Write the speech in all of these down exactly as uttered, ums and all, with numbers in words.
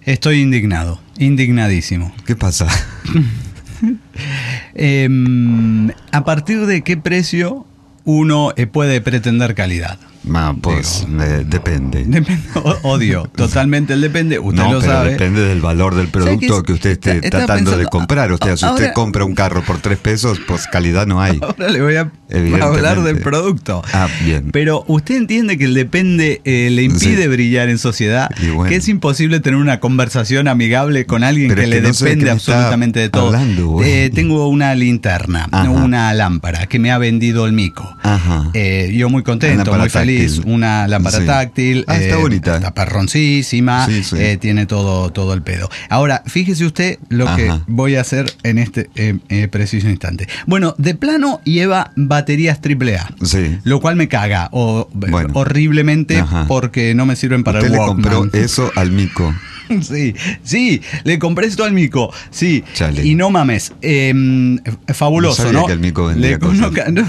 Estoy indignado, indignadísimo. ¿Qué pasa? eh, ¿A partir de qué precio uno eh, puede pretender calidad? Ma, pues Digo, eh, depende. Depende, odio totalmente el depende, usted no, lo pero sabe. depende del valor del producto que, que usted esté está, tratando pensando, de comprar. O sea, si ahora, usted compra un carro por tres pesos, pues calidad no hay. Ahora le voy a hablar del producto. Ah, bien. Pero usted entiende que el depende eh, le impide sí. brillar en sociedad, bueno. que es imposible tener una conversación amigable con alguien pero que, que le no sé depende de absolutamente de todo. Hablando, eh, tengo una linterna, Ajá. una lámpara que me ha vendido el Mico. Ajá. Eh, yo muy contento, muy feliz. Táctil. Una lámpara sí. táctil. Ah, está eh, bonita. Está perroncísima. Sí, sí. Eh, tiene todo, todo el pedo. Ahora, fíjese usted lo Ajá. que voy a hacer en este eh, eh, preciso instante. Bueno, de plano lleva baterías triple A. Sí. Lo cual me caga o, Bueno. horriblemente. Ajá. Porque no me sirven para Usted el le Walkman. compró eso al Mico. Sí, sí, le compré esto al Mico, sí. Chale. Y no mames, eh, fabuloso, No sabía ¿no? que el Mico vendía Le cosas. coloca- no,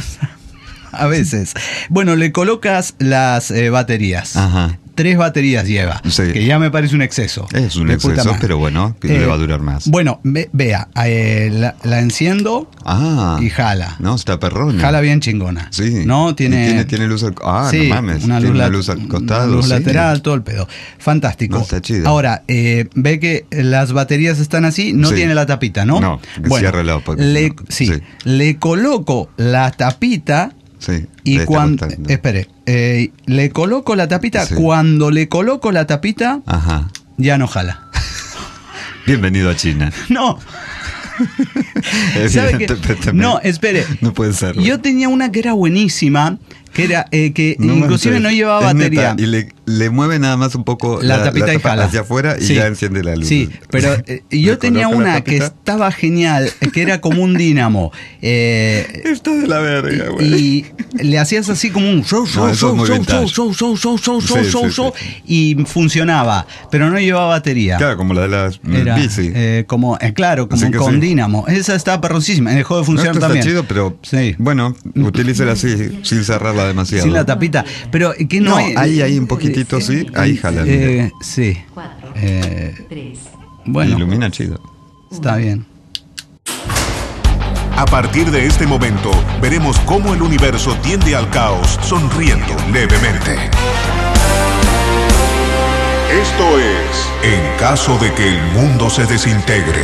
a veces. Bueno, le colocas las eh, baterías. Ajá. Tres baterías lleva, Sí. que ya me parece un exceso. Es un de puta exceso, madre. pero bueno, que Eh, le va a durar más. Bueno, ve- vea, eh, la, la enciendo Ah. y jala. No, está perrona. Jala bien chingona. Sí. No, Y tiene, tiene, tiene luz al Ah, sí, no mames. Una tiene luz, una lat- luz al costado. una luz sí. lateral, todo el pedo. Fantástico. No, está chido. Ahora, eh, ve que las baterías están así, no Sí. tiene la tapita, ¿no? No, que ciérrela, porque le, no. sí, Sí. le coloco la tapita Sí. y le está cuando... costando. Espere, eh, le coloco la tapita, Sí. cuando le coloco la tapita, Ajá. ya no jala. Bienvenido a China. No. ¿Sabe qué? Evidentemente, No, espere. No puede ser. Yo tenía una que era buenísima, que era eh, que No inclusive manches, no llevaba es batería. neta, y le, le mueve nada más un poco La tapita y tapa jala. hacia afuera y Sí. ya enciende la luz. Sí, pero eh, yo Le tenía coloca la una que tapita. estaba genial, que era como un dínamo. Eh, Está de la verga, güey. y le hacías así como un show, show, No, eso es show, muy show, vintage. show, show, show, show, show, Sí, show, sí, show, sí. y funcionaba, pero no llevaba batería. Claro, como la de las mm, Era bici. eh, como, eh, claro, como Así que con sí. dínamo. Esa estaba perroncísima, dejó de No, funcionar esto está también. chido, pero Sí. bueno, utilícela así, sin cerrarla demasiado. Sin la tapita. Pero que no, No, hay. ahí, ahí un poquitito, sí, ahí jala. Eh, sí. Cuatro, Eh, tres, bueno, Ilumina chido. está bien. A partir de este momento, veremos cómo el universo tiende al caos, sonriendo levemente. Esto es En caso de que el mundo se desintegre.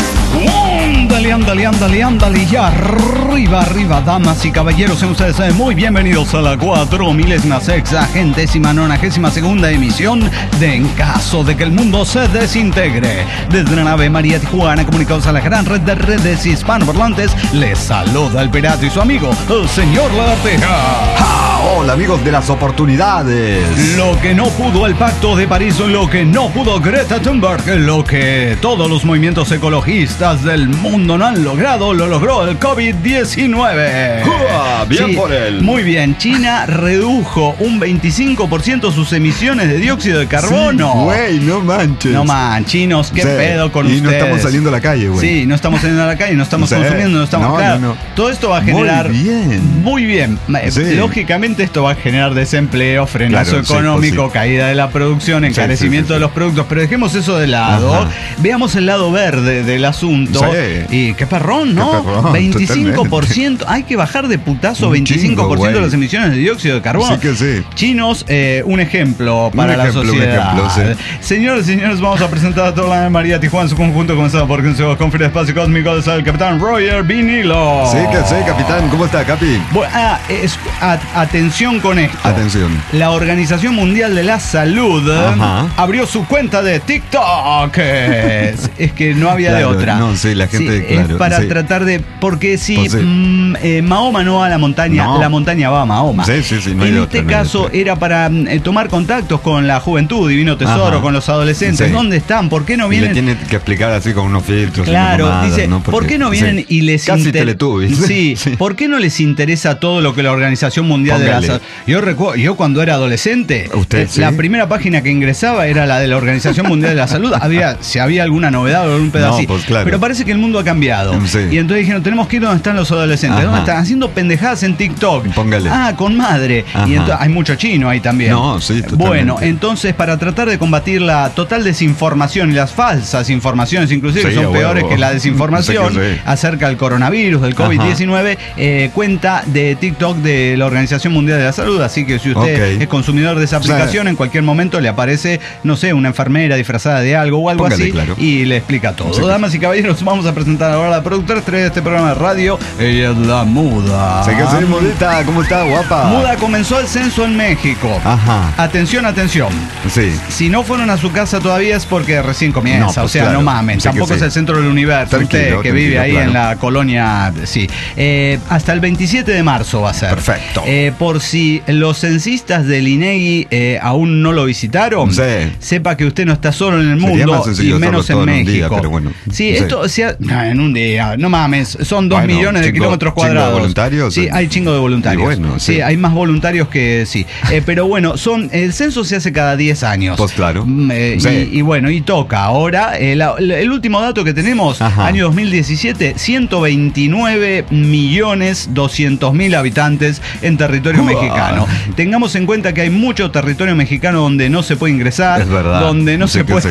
Ándale, ándale, ándale, ándale, ya arriba, arriba, damas y caballeros, sean ustedes eh, muy bienvenidos a la cuatro milésima sexagentésima nonagésima segunda emisión de En caso de que el mundo se desintegre. Desde la nave María Tijuana, comunicados a la gran red de redes hispanoparlantes, les saluda el pirata y su amigo, el señor Lagarteja. ¡Ah! Hola, amigos de las oportunidades. Lo que no pudo el Pacto de París, lo que no pudo Greta Thunberg, lo que todos los movimientos ecologistas del mundo no han logrado, lo logró el COVID diecinueve. ¡Uah! Bien por él. Muy bien, China redujo un veinticinco por ciento sus emisiones de dióxido de carbono. Sí, güey, no manches. No man, chinos, qué Sí, pedo con y ustedes. no estamos saliendo a la calle, güey. Sí, no estamos saliendo a la calle, no estamos Sí. consumiendo, no estamos... No, claro, no, no. todo esto va a generar... Muy bien. Muy bien. Sí. Lógicamente esto va a generar desempleo, frenazo Claro, sí, económico, pues sí. caída de la producción, encarecimiento sí, sí, sí. de los productos, pero dejemos eso de lado. Ajá. Veamos el lado verde del asunto. Sí. Y qué perrón, ¿no? Qué perrón, veinticinco por ciento. Hay que bajar de putazo Un veinticinco por ciento chingo, de las güey. emisiones de dióxido de carbono. Sí que sí. Chinos, eh, un ejemplo para Un ejemplo, la un sociedad. ejemplo, sí. Señores y señores, vamos a presentar a toda la María Tijuana en su conjunto, comenzado por quien se va a conferir espacio cósmico de el capitán Roger Vinilo. Sí que sí, capitán. ¿Cómo está, Capi? Bueno, ah, es- a- atención con esto. Atención. La Organización Mundial de la Salud Ajá. abrió su cuenta de TikTok. Es, es que no había Claro, de otra. no, sí, la gente, Sí, claro, es para sí. tratar de... Porque si Pues sí. mm, eh, Mahoma no va a la montaña, No. la montaña va a Mahoma. Sí, sí, sí, no hay en de este otra, no hay de caso otra. era para mm, eh, tomar contactos con la juventud, Divino Tesoro, Ajá. con los adolescentes. Sí. ¿Dónde están? ¿Por qué no Y le vienen? tiene que explicar así con unos filtros. y Claro, unas mamadas, dice, ¿no? ¿por Porque- qué no vienen sí. y les Casi inter- Teletubbies. Sí, Sí. ¿por qué no les interesa todo lo que la Organización Mundial Póngale. de la Salud? Yo recuerdo, yo cuando era adolescente, Usted, eh, sí. la primera página que ingresaba era la de la Organización Mundial de la Salud. Había, si había alguna novedad o algún pedacito. No, pues claro. Pero parece que el mundo ha cambiado. Sí. Y entonces dijeron, tenemos que ir donde están los adolescentes. Ajá. ¿Dónde están? Haciendo pendejadas en TikTok. Póngale. Ah, con madre. Ajá. Y entonces hay mucho chino ahí también. No, sí, totalmente. Bueno, entonces para tratar de combatir la total desinformación y las falsas informaciones, inclusive, Sí, que son a peores huevo. que la desinformación Sí que sí. acerca del coronavirus, del COVID diecinueve, eh, cuenta de TikTok de la Organización Mundial de la Salud. Así que si usted Ok. es consumidor de esa aplicación, Sí. en cualquier momento le aparece, no sé, una enfermera disfrazada de algo o algo Póngale, así, claro. y le explica todo. Sí. Damas y caballeros, vamos a presentar ahora a la productora estrella de este programa de radio. Ella es la Muda. Se quedó sin Mudita, ¿cómo está, guapa? Muda, comenzó el censo en México. Ajá. Atención, atención. Sí. Si no fueron a su casa todavía es porque recién comienza. No, pues o sea, claro. no mamen. Sí que Tampoco sí. es el centro del universo. Tranquilo, Usted que tranquilo, vive ahí claro. en la colonia. Sí. Eh, hasta el veintisiete de marzo va a ser. Perfecto. Eh, por si los censistas del INEGI eh, aún no lo visitaron, Sí. sepa que usted no está solo en el Sería mundo más sencillo y menos hacerlo en todo en un México. día, pero bueno, sí, sí. esto se ha- no, en un día. No mames. Son dos Bueno, millones de chingo- kilómetros chingo de cuadrados. voluntarios. Sí, hay chingo de voluntarios. Y bueno, sí. sí. hay más voluntarios que sí. Eh, pero bueno, son el censo se hace cada diez años. Pues claro. Mm, eh, Sí. y, y bueno, y toca. Ahora, eh, la- la- el último dato que tenemos, Ajá. año dos mil diecisiete, ciento veintinueve millones doscientos mil habitantes en territorio Uah. mexicano. Tengamos en cuenta que hay mucho territorio mexicano donde no se puede ingresar, Es verdad. donde no Sí se que puede... sí.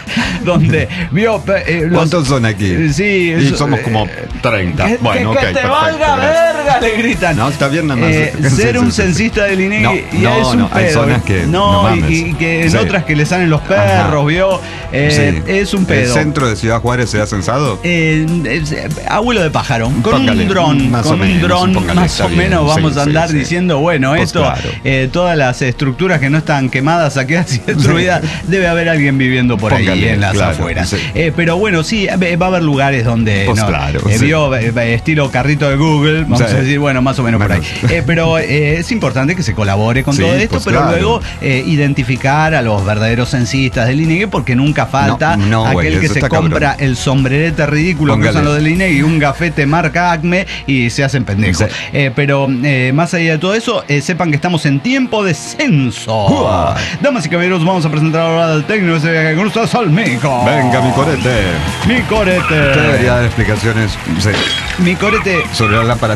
donde vio... eh, los- ¿Cuántos son aquí? Eh, Sí, Y eso, somos eh, como treinta. Que, Bueno, que- ok, que te perfecto, valga gracias. verga, le gritan. No, está bien nada más. Eh, Sí, ser sí, un sí, sí. censista del INEGI No, ya no, es un no, hay pedo. zonas que no, no y, mames. y que en Sí. otras que le salen los perros, Ajá. vio. Eh, Sí. Es un ¿El pedo. centro de Ciudad Juárez se ha censado? Eh, es, eh, abuelo de pájaro, con Póngale, un dron, más o con un menos, dron póngale, más está o bien, menos vamos sí, a sí, andar sí. diciendo, bueno, Pues esto, claro. eh, todas las estructuras que no están quemadas, saqueadas y destruidas, debe haber alguien viviendo por ahí Póngale, en las claro, afueras. sí. Eh, pero bueno, sí, eh, va a haber lugares donde Pues no, claro, eh, sí. vio eh, estilo carrito de Google, vamos Sí. a decir, bueno, más o menos por ahí. Menos. Eh, pero eh, es importante que se colabore con Sí, todo esto, pues pero claro. luego eh, identificar a los verdaderos censistas del INEGI, porque nunca falta No, no, güey, aquel que eso se está compra cabrón. el sombrerete ridículo que Póngale. usan los del INEGI, un gafete marca Acme y se hacen pendejos. Sí. Eh, pero eh, más allá de todo eso, eh, sepan que estamos en tiempo de censo. Uah. Damas y caballeros, vamos a presentar ahora al técnico ese viaje con ustedes al mico. Venga, mi corete. Mi Usted corete. debería dar explicaciones sí, Mi corete. sobre la lámpara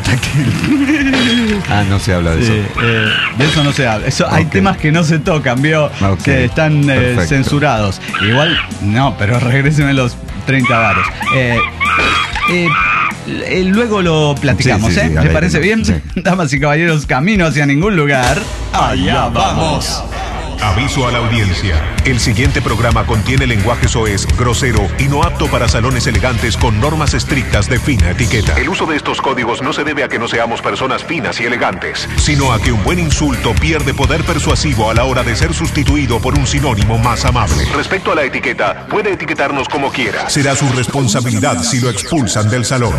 táctil. Ah, no se habla de Sí, eso. eh, de eso no se habla. Eso, Hay Ok. temas que no se tocan, ¿vio? Ok, Que están eh, perfecto. censurados. Igual, no, pero regréseme los treinta varos. Eh, eh, eh, luego lo platicamos, Sí, sí, ¿eh? sí, ¿Le alégrelo, parece bien? sí. Damas y caballeros, camino hacia ningún lugar. Allá vamos. Aviso a la audiencia. El siguiente programa contiene lenguaje soez, grosero y no apto para salones elegantes con normas estrictas de fina etiqueta. El uso de estos códigos no se debe a que no seamos personas finas y elegantes, sino a que un buen insulto pierde poder persuasivo a la hora de ser sustituido por un sinónimo más amable. Respecto a la etiqueta, puede etiquetarnos como quiera. Será su responsabilidad si lo expulsan del salón.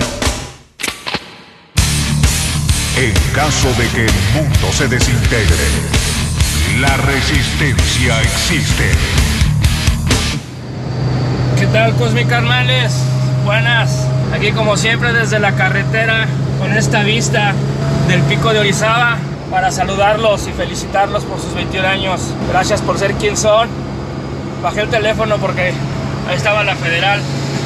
En caso de que el mundo se desintegre, la resistencia existe. ¿Qué tal, Cosmic Carnales? Buenas. Aquí como siempre desde la carretera con esta vista del pico de Orizaba para saludarlos y felicitarlos por sus veintiún años. Gracias por ser quien son. Bajé el teléfono porque ahí estaba la federal.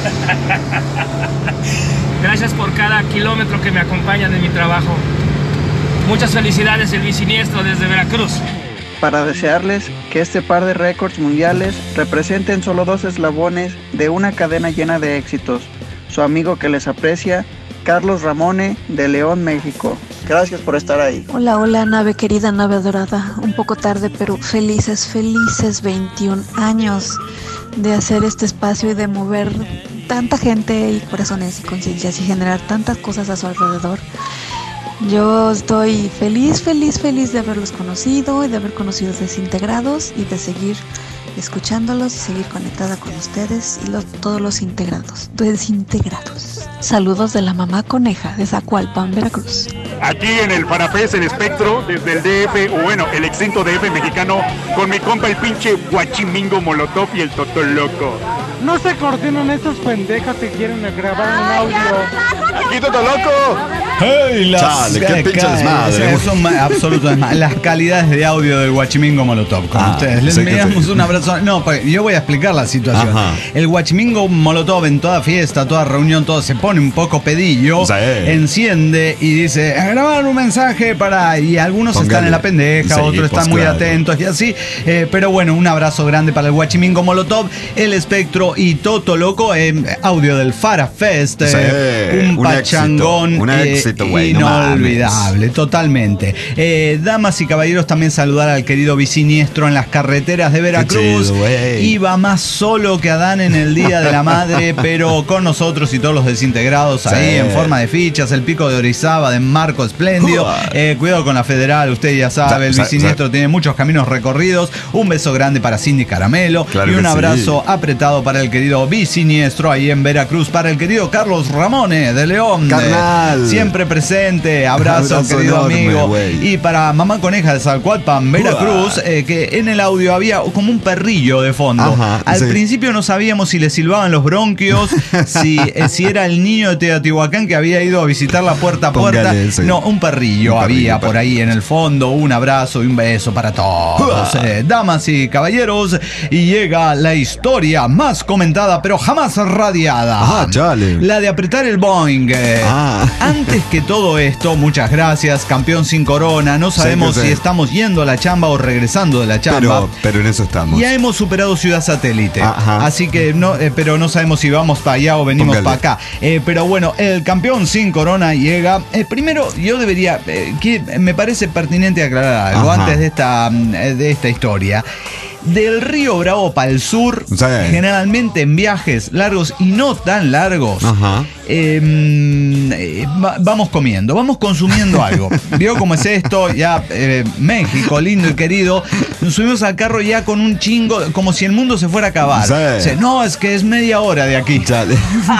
Gracias por cada kilómetro que me acompaña de mi trabajo. Muchas felicidades, el bisiniestro desde Veracruz. Para desearles que este par de récords mundiales representen solo dos eslabones de una cadena llena de éxitos. Su amigo que les aprecia, Carlos Ramone, de León, México. Gracias por estar ahí. Hola, hola, nave querida, nave adorada. Un poco tarde, pero felices, felices veintiún años de hacer este espacio y de mover tanta gente y corazones y conciencias y generar tantas cosas a su alrededor. Yo estoy feliz, feliz, feliz de haberlos conocido y de haber conocido Desintegrados y de seguir escuchándolos y seguir conectada con ustedes y los, todos los integrados, desintegrados. Saludos de la mamá coneja de Zacualpan, Veracruz. Aquí en el Farafés en Espectro, desde el D F, o bueno, el extinto D F mexicano, con mi compa el pinche Guachimingo Molotov y el Totoloco. No se coordinan estos pendejos que quieren grabar un audio. ¡Aquí Totoloco! Hey, las, Chale, qué pinche desmadre. Son absolutos desmadre. Las calidades de audio del Guachimingo Molotov con Ah, ustedes. Les sé que enviamos sí. un abrazo. No, yo voy a explicar la situación. Ajá. El Guachimingo Molotov en toda fiesta, toda reunión, todo se pone un poco pedillo, Sí. enciende y dice, a grabar un mensaje para... Y algunos Póngale. están en la pendeja, Sí, otros están pues, muy claro. atentos y así. Eh, pero bueno, un abrazo grande para el Guachimingo Molotov, el Espectro y Toto Loco. Eh, audio del Fara Fest. eh, Sí, un un pachangón éxito, un eh, éxito, güey, no inolvidable, totalmente. Eh, damas y caballeros, también saludar al querido Biciniestro en las carreteras de Veracruz. chido, güey. Iba más solo que Adán en el Día de la Madre, pero con nosotros y todos los desintegrados ahí Sí. en forma de fichas. El Pico de Orizaba de Marco Espléndido. Uah. Eh, cuidado con la Federal, usted ya sabe, el Sa- sa- Biciniestro sa- tiene muchos caminos recorridos. Un beso grande para Cindy Caramelo Claro y un que sí. abrazo apretado para el querido Biciniestro ahí en Veracruz, para el querido Carlos Ramone de León. Carnal. Eh, siempre presente. Abrazo, Abrazo querido enorme, amigo. güey. Y para Mamá Coneja de Salcualpan, Veracruz, eh, que en el audio había como un perrillo de fondo. Ajá, Al sí. principio no sabíamos si le silbaban los bronquios, si, eh, si era el niño de Teotihuacán que había ido a visitar la puerta a puerta. Póngale, sí. No, un perrillo Un había perrillo, por ahí en el fondo. Un abrazo y un beso para todos. Eh, damas y caballeros, y llega la historia más comentada pero jamás radiada. Ah, chale. La de apretar el Boeing. Eh, Ah. Antes que todo esto, muchas gracias, campeón sin corona. No sabemos que sí. si estamos yendo a la chamba o regresando de la chamba. Pero, pero en eso estamos. Ya hemos superado Ciudad Satélite. Ajá. Así que no, eh, pero no sabemos si vamos para allá o venimos Póngale. para acá. Eh, pero bueno, el campeón sin corona llega. Eh, primero, yo debería. Eh, que me parece pertinente aclarar algo Ajá. antes de esta, mm, eh, de esta historia. Del Río Bravo para el sur, Sí. generalmente en viajes largos y no tan largos, Ajá. eh, eh, va- vamos comiendo, vamos consumiendo algo. ¿Vio cómo es esto? Ya, eh, México, lindo y querido. Nos subimos al carro ya con un chingo, como si el mundo se fuera a acabar. Sí. Dice, no, es que es media hora de aquí. Chale.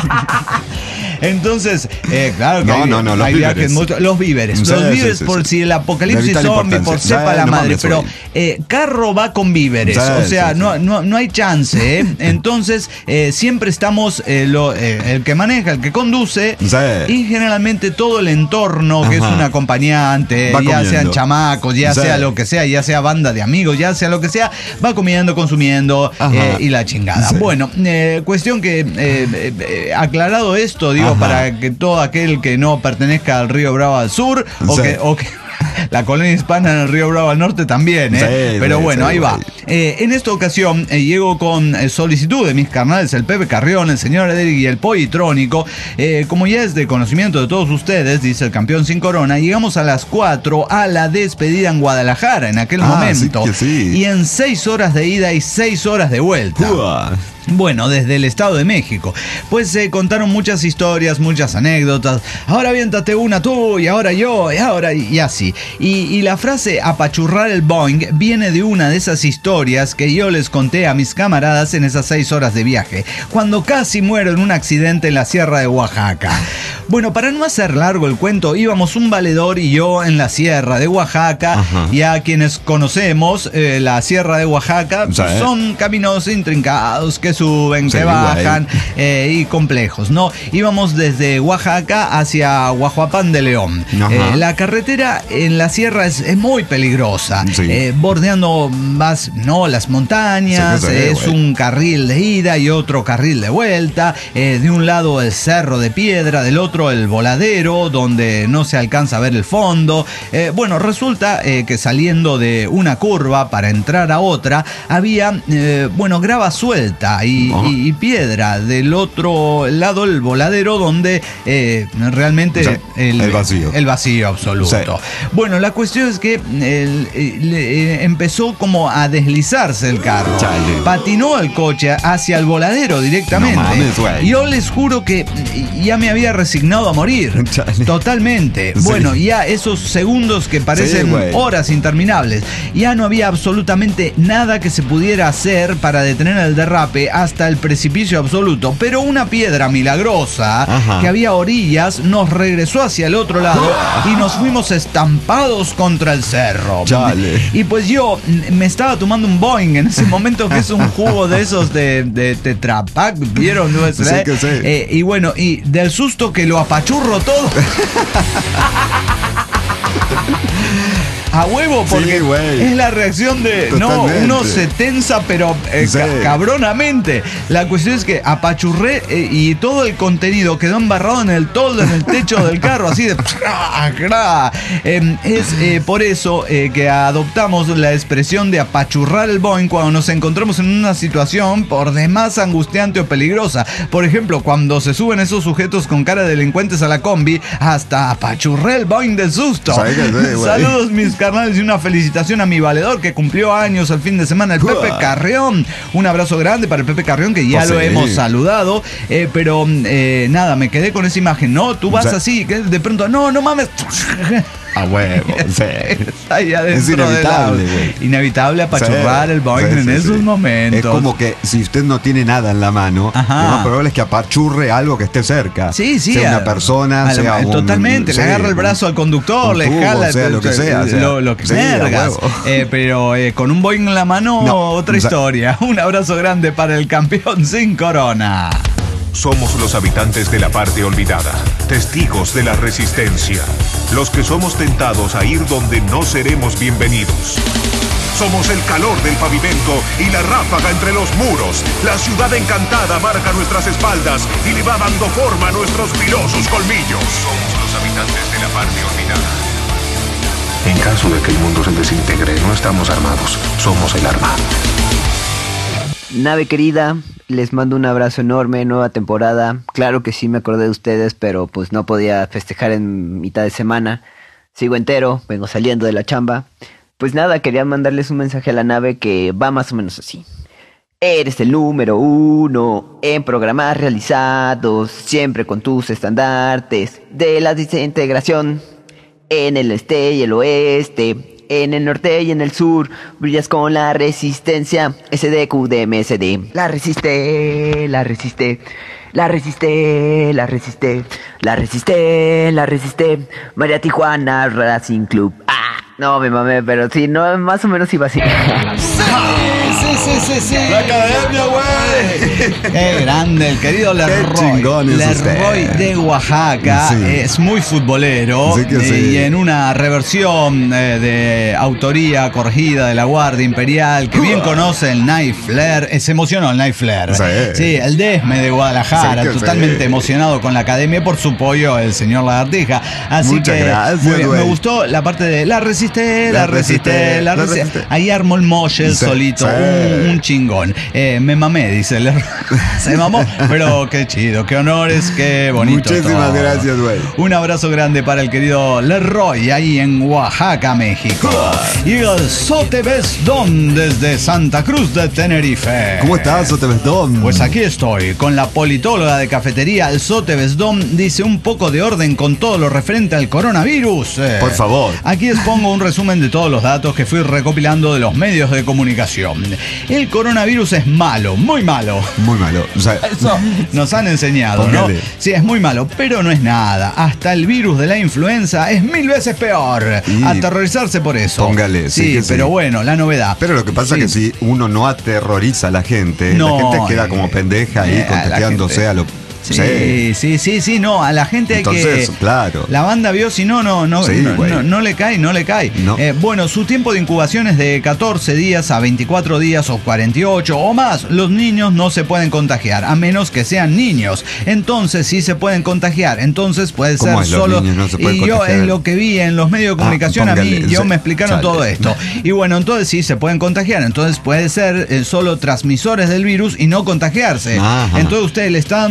Entonces, eh, claro que No, hay, no, no, los hay víveres. viajes muy- los víveres. Sí, los sí, víveres sí, por sí. si el apocalipsis De vital zombie, por importancia. sepa Sí, la no madre. mames, Pero güey. eh, carro va con víveres. Sí, o sea, sí, no, sí. no, no hay chance. ¿eh? Entonces, eh, siempre estamos, eh, lo, eh, el que maneja, el que conduce, Sí. y generalmente todo el entorno, que Ajá. es un acompañante, Va ya comiendo. sean chamacos, ya Sí. sea lo que sea, ya sea banda de amigos, ya sea lo que sea, va comiendo, consumiendo Ajá. eh, y la chingada. Sí. Bueno, eh, cuestión que, eh, eh, eh, aclarado esto, digo, Ajá. para que todo aquel que no pertenezca al Río Bravo al sur, o Sí. que, o que la colonia hispana en el Río Bravo al norte también, ¿eh? Sí, Pero sí, bueno, sí, ahí va. güey. Eh, en esta ocasión eh, llego con eh, solicitud de mis carnales, el Pepe Carrión, el señor Ederic y el Poitrónico. Eh, como ya es de conocimiento de todos ustedes, dice el campeón sin corona, llegamos a las cuatro a la despedida en Guadalajara en aquel Ah, momento. sí que sí. Y en seis horas de ida y seis horas de vuelta. Uah. Bueno, desde el Estado de México. Pues se contaron muchas historias, muchas anécdotas. Ahora aviéntate una tú, y ahora yo, y ahora y así. Y, y la frase apachurrar el Boeing viene de una de esas historias que yo les conté a mis camaradas en esas seis horas de viaje, cuando casi muero en un accidente en la Sierra de Oaxaca. Bueno, para no hacer largo el cuento, íbamos un valedor y yo en la Sierra de Oaxaca. Ajá. Y a quienes conocemos eh, la Sierra de Oaxaca, Sí. son caminos intrincados que suben, Sí, que bajan güey. eh, y complejos, ¿no? Íbamos desde Oaxaca hacia Guajuapán de León. Ajá. Eh, la carretera en la sierra es, es muy peligrosa, Sí. eh, bordeando más, no, las montañas, Sí que se ve, es güey. un carril de ida y otro carril de vuelta, eh, de un lado el cerro de piedra, del otro el voladero, donde no se alcanza a ver el fondo. Eh, bueno, resulta eh, que saliendo de una curva para entrar a otra, había, eh, bueno, grava suelta y, Oh. y- y piedra. Del otro lado el voladero, donde eh, realmente O sea, el vacío. el vacío absoluto. Sí. Bueno, la cuestión es que el- el- eh, empezó como a deslizarse el carro. Chale. Patinó el coche hacia el voladero directamente. No mames, güey. Yo les juro que ya me había resignado a morir. Chale. Totalmente. Sí. Bueno, ya esos segundos que parecen Sí, güey. horas interminables, ya no había absolutamente nada que se pudiera hacer para detener el derrape hasta el precipicio absoluto, pero una piedra milagrosa Ajá. que había a orillas nos regresó hacia el otro lado y nos fuimos estampados contra el cerro. Chale. Y pues yo me estaba tomando un Boing en ese momento, que es un jugo de esos de, de Tetra Pak, ¿vieron? ¿No? Sí, que sí. Eh, y bueno, y del susto que lo apachurro todo. A huevo, porque sí, es la reacción de... Totalmente. No, uno se tensa, pero eh, sí. ca cabronamente. La cuestión es que apachurré eh, y todo el contenido quedó embarrado en el toldo, en el techo del carro, así de... Eh, es eh, por eso eh, que adoptamos la expresión de apachurrar el Boing cuando nos encontramos en una situación por demás angustiante o peligrosa. Por ejemplo, cuando se suben esos sujetos con cara de delincuentes a la combi, hasta apachurré el Boing del susto. Sí, saludos, mis carnales, y una felicitación a mi valedor que cumplió años el fin de semana, el Pepe Carrión. Un abrazo grande para el Pepe Carrión, que ya oh, lo sí. hemos saludado, eh, pero eh, nada, me quedé con esa imagen. No, tú vas o sea, así, que de pronto, no, no mames. A huevo, sí. Ahí es inevitable, güey. Inevitable apachurrar sí, el Boing sí, en sí, esos sí. momentos. Es como que si usted no tiene nada en la mano, Ajá. lo más probable es que apachurre algo que esté cerca. Sí, sí. Sea a, una persona, a, sea un... Totalmente, sí, le agarra el brazo al conductor, le tubo, jala... Sea, lo que sea. sea lo, lo que sí, mergas. Eh, pero eh, con un Boing en la mano, no, otra o sea, historia. Un abrazo grande para el campeón sin corona. Somos los habitantes de la parte olvidada, testigos de la resistencia, los que somos tentados a ir donde no seremos bienvenidos. Somos el calor del pavimento y la ráfaga entre los muros. La ciudad encantada marca nuestras espaldas y le va dando forma a nuestros filosos colmillos. Somos los habitantes de la parte olvidada. En caso de que el mundo se desintegre, no estamos armados, somos el arma. Nave querida, les mando un abrazo enorme, nueva temporada. Claro que sí me acordé de ustedes, pero pues no podía festejar en mitad de semana. Sigo entero, vengo saliendo de la chamba. Pues nada, quería mandarles un mensaje a la nave que va más o menos así. Eres el número uno en programas realizados, siempre con tus estandartes de la desintegración. En el este y el oeste, en el norte y en el sur, brillas con la resistencia. S D Q D M S D. La resiste, la resiste, la resiste, la resiste, la resiste, la resiste. María Tijuana Racing Club. Ah, no me mamé, pero sí, no, más o menos iba así. Sí, sí, sí, sí. La academia, güey. Qué grande, el querido Lerroy. Lerroy de Oaxaca. Sí. Es muy futbolero. Sí que sí. Y en una reversión eh, de autoría corregida de la Guardia Imperial, que bien conoce el Night Flair. Se emocionó el Night Flair. Sí, sí, el Desme de Guadalajara. Sí, totalmente sí. emocionado con la academia, por su pollo, el señor Lagartija. Así Muchas que gracias, muy, me gustó la parte de la resiste, la, la resiste, resiste, la resiste. resiste. Ahí armó el moche el sí, solito. Sí. Un, un chingón. Eh, me mamé, dice el Se mamó, pero qué chido, qué honores, qué bonito. Muchísimas todo. gracias, güey. Un abrazo grande para el querido Lerroy, ahí en Oaxaca, México. Y el Sotebesdón desde Santa Cruz de Tenerife. ¿Cómo estás, Sotebesdón? Pues aquí estoy, con la politóloga de cafetería. El Sotebesdón dice un poco de orden con todo lo referente al coronavirus. Eh, Por favor. Aquí les pongo un resumen de todos los datos que fui recopilando de los medios de comunicación. El coronavirus es malo, muy malo. Muy malo. O sea, eso nos han enseñado, póngale. ¿no? Sí, es muy malo, pero no es nada. Hasta el virus de la influenza es mil veces peor. Y aterrorizarse por eso. Póngale. Sí, sí pero sí. bueno, la novedad. Pero lo que pasa sí. es que si uno no aterroriza a la gente, no, la gente queda como pendeja ahí, eh, contagiándose a, a lo... Sí, sí, sí, sí, sí, no, a la gente hay Entonces, que... claro. La banda vio, si no, no, no, sí, no, no, no le cae, no le cae. No. Eh, bueno, su tiempo de incubación es de catorce días a veinticuatro días o cuarenta y ocho o más. Los niños no se pueden contagiar, a menos que sean niños. Entonces sí se pueden contagiar, entonces puede ser ¿Cómo es, solo... Los niños no se pueden y yo contagiar? en lo que vi en los medios de comunicación, ah, póngale, a mí, yo me explicaron chale. todo esto. Y bueno, entonces sí se pueden contagiar, entonces puede ser eh, solo transmisores del virus y no contagiarse. Ajá. Entonces usted le está dando vueltas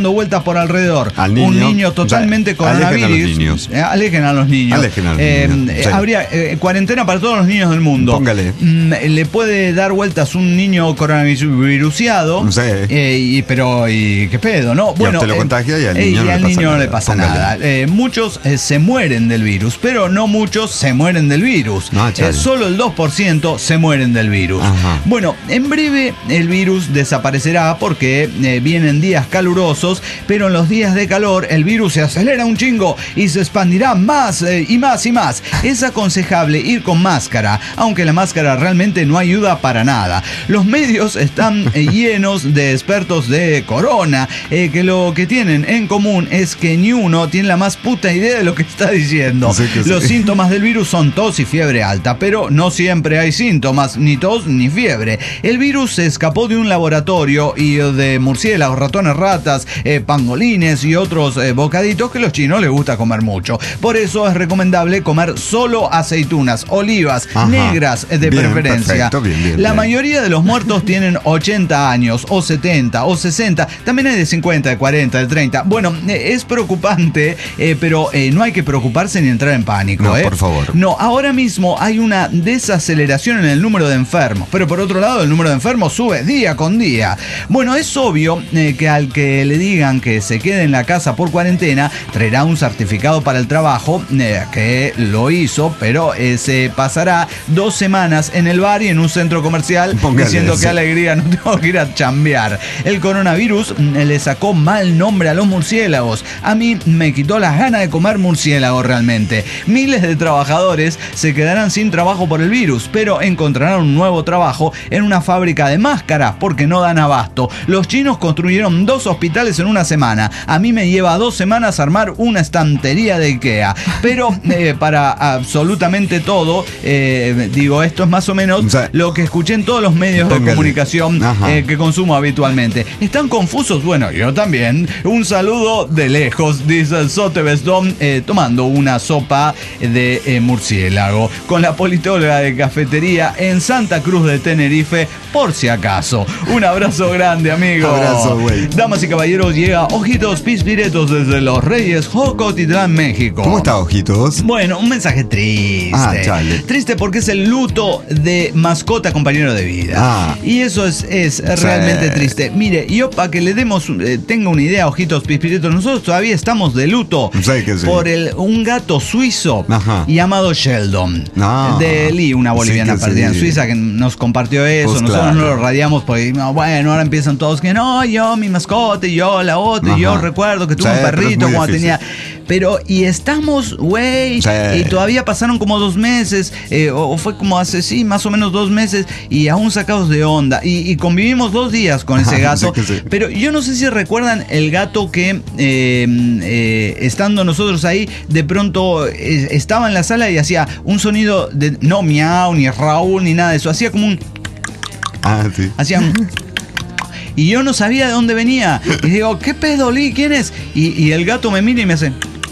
por alrededor niño, un niño totalmente o sea, coronavirus, alejen a los niños. Eh, alejen a los niños. Alejen a los eh, niños. eh, Sí. Habría eh, cuarentena para todos los niños del mundo. Póngale. Mm, le puede dar vueltas un niño coronaviruseado. Sí. Eh, y, pero, ¿y qué pedo, no? Y a usted lo contagia y al eh, niño y no le al pasa niño no nada. le pasa Póngale. nada. Eh, muchos eh, se mueren del virus, pero no muchos se mueren del virus. No, chale. Eh, solo el dos por ciento se mueren del virus. Ajá. Bueno, en breve el virus desaparecerá porque eh, vienen días calurosos, pero en los días de calor el virus se acelera un chingo y se expandirá más eh, y más y más. Es aconsejable ir con máscara, aunque la máscara realmente no ayuda para nada. Los medios están eh, llenos de expertos de corona, eh, que lo que tienen en común es que ni uno tiene la más puta idea de lo que está diciendo. Sí que sí. Los síntomas del virus son tos y fiebre alta, pero no siempre hay síntomas, ni tos ni fiebre. El virus se escapó de un laboratorio y de murciélagos, ratones, ratas, eh, pangolines y otros eh, bocaditos que a los chinos les gusta comer mucho. Por eso es recomendable comer solo aceitunas, olivas, Ajá. negras eh, de Bien, preferencia. perfecto, bien, bien, La bien. mayoría de los muertos tienen ochenta años, o setenta, o sesenta. También hay de cincuenta, de cuarenta, de treinta. Bueno, eh, es preocupante, eh, pero eh, no hay que preocuparse ni entrar en pánico. No, eh. por favor. No, ahora mismo hay una desaceleración en el número de enfermos, pero por otro lado el número de enfermos sube día con día. Bueno, es obvio eh, que al que le digan que se quede en la casa por cuarentena, traerá un certificado para el trabajo, eh, que lo hizo, pero eh, se pasará dos semanas en el bar y en un centro comercial. Póngale Diciendo eso. que alegría, no tengo que ir a chambear. El coronavirus mm, le sacó mal nombre a los murciélagos. A mí me quitó las ganas de comer murciélago realmente. Miles de trabajadores se quedarán sin trabajo por el virus, pero encontrarán un nuevo trabajo en una fábrica de máscaras porque no dan abasto. Los chinos construyeron dos hospitales en una semana. A mí me lleva dos semanas armar una estantería de IKEA. Pero eh, para absolutamente todo, eh, digo, esto es más o menos O sea, lo que escuché en todos los medios de póngale. comunicación Ajá. eh, que consumo habitualmente. ¿Están confusos? Bueno, yo también. Un saludo de lejos, dice el Sote Bestón, eh, tomando una sopa de eh, murciélago con la politóloga de cafetería en Santa Cruz de Tenerife, por si acaso. Un abrazo grande, amigo. Abrazo, güey. Damas y caballeros, llega Ojitos Pispiretos desde Los Reyes, Jocotitlán, México. ¿Cómo está, Ojitos? Bueno, un mensaje triste. Ah, chale. Triste porque es el luto de mascota compañero de vida. Ah. Y eso es, es realmente triste. Mire, yo para que le demos, eh, tenga una idea, Ojitos Pispiretos, nosotros todavía estamos de luto Sí que sí. por el, un gato suizo Ajá. llamado Sheldon. No. De Lee, una boliviana Sí que perdida en sí. Suiza, que nos compartió eso. Pues Nosotros claro. no lo radiamos porque, no, bueno, ahora empiezan todos que no, yo, mi mascota, y yo, la otra, y yo Ajá. recuerdo que tuve Sí, un pero es perrito muy cuando difícil. tenía. Pero, y estamos, güey, Sí. y todavía pasaron como dos meses, eh, o, o fue como hace, sí, más o menos dos meses, y aún sacados de onda. Y, y convivimos dos días con ese gato. Sí que sí. Pero yo no sé si recuerdan el gato que, eh, eh, estando nosotros ahí, de pronto eh, estaba en la sala y hacía un sonido de, no miau, ni Raúl, ni nada de eso, hacía como un, Ah, sí. hacía un... Y yo no sabía de dónde venía. Y digo, ¿qué pedo, Lee? ¿Quién es? Y, y el gato me mira y me hace...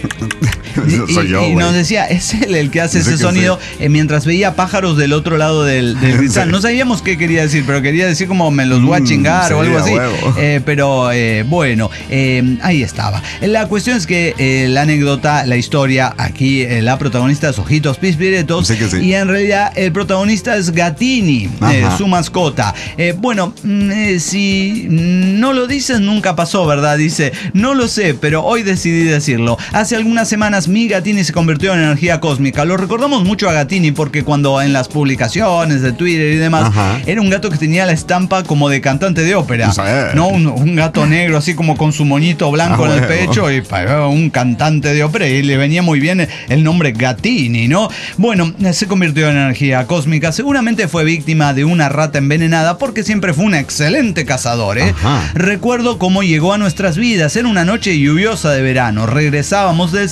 Y, Soy y- yo, y güey. nos decía, es él el que hace Sí ese que sonido eh, mientras veía pájaros del otro lado del, del cristal. Sí. No sabíamos qué quería decir, pero quería decir como me los voy a Mm, chingar o sí, algo a así. huevo. Eh, pero eh, bueno, eh, ahí estaba. La cuestión es que eh, la anécdota, la historia, aquí eh, la protagonista es Ojitos Pispiretos. Sí que sí. Y en realidad el protagonista es Gatini, eh, Ajá. su mascota. Eh, bueno, mm, eh, si no lo dices, nunca pasó, ¿verdad? Dice, no lo sé, pero hoy decidí decirlo. Hace algunas semanas mi Gatini se convirtió en energía cósmica. Lo recordamos mucho a Gatini porque cuando en las publicaciones de Twitter y demás, Ajá. era un gato que tenía la estampa como de cantante de ópera. Sí. No un, un gato negro así como con su moñito blanco Ah, en el huevo. pecho y pa, un cantante de ópera, y le venía muy bien el nombre Gatini, ¿no? Bueno, se convirtió en energía cósmica. Seguramente fue víctima de una rata envenenada porque siempre fue un excelente cazador, ¿eh? Ajá. Recuerdo cómo llegó a nuestras vidas. Era una noche lluviosa de verano. Regresábamos del cine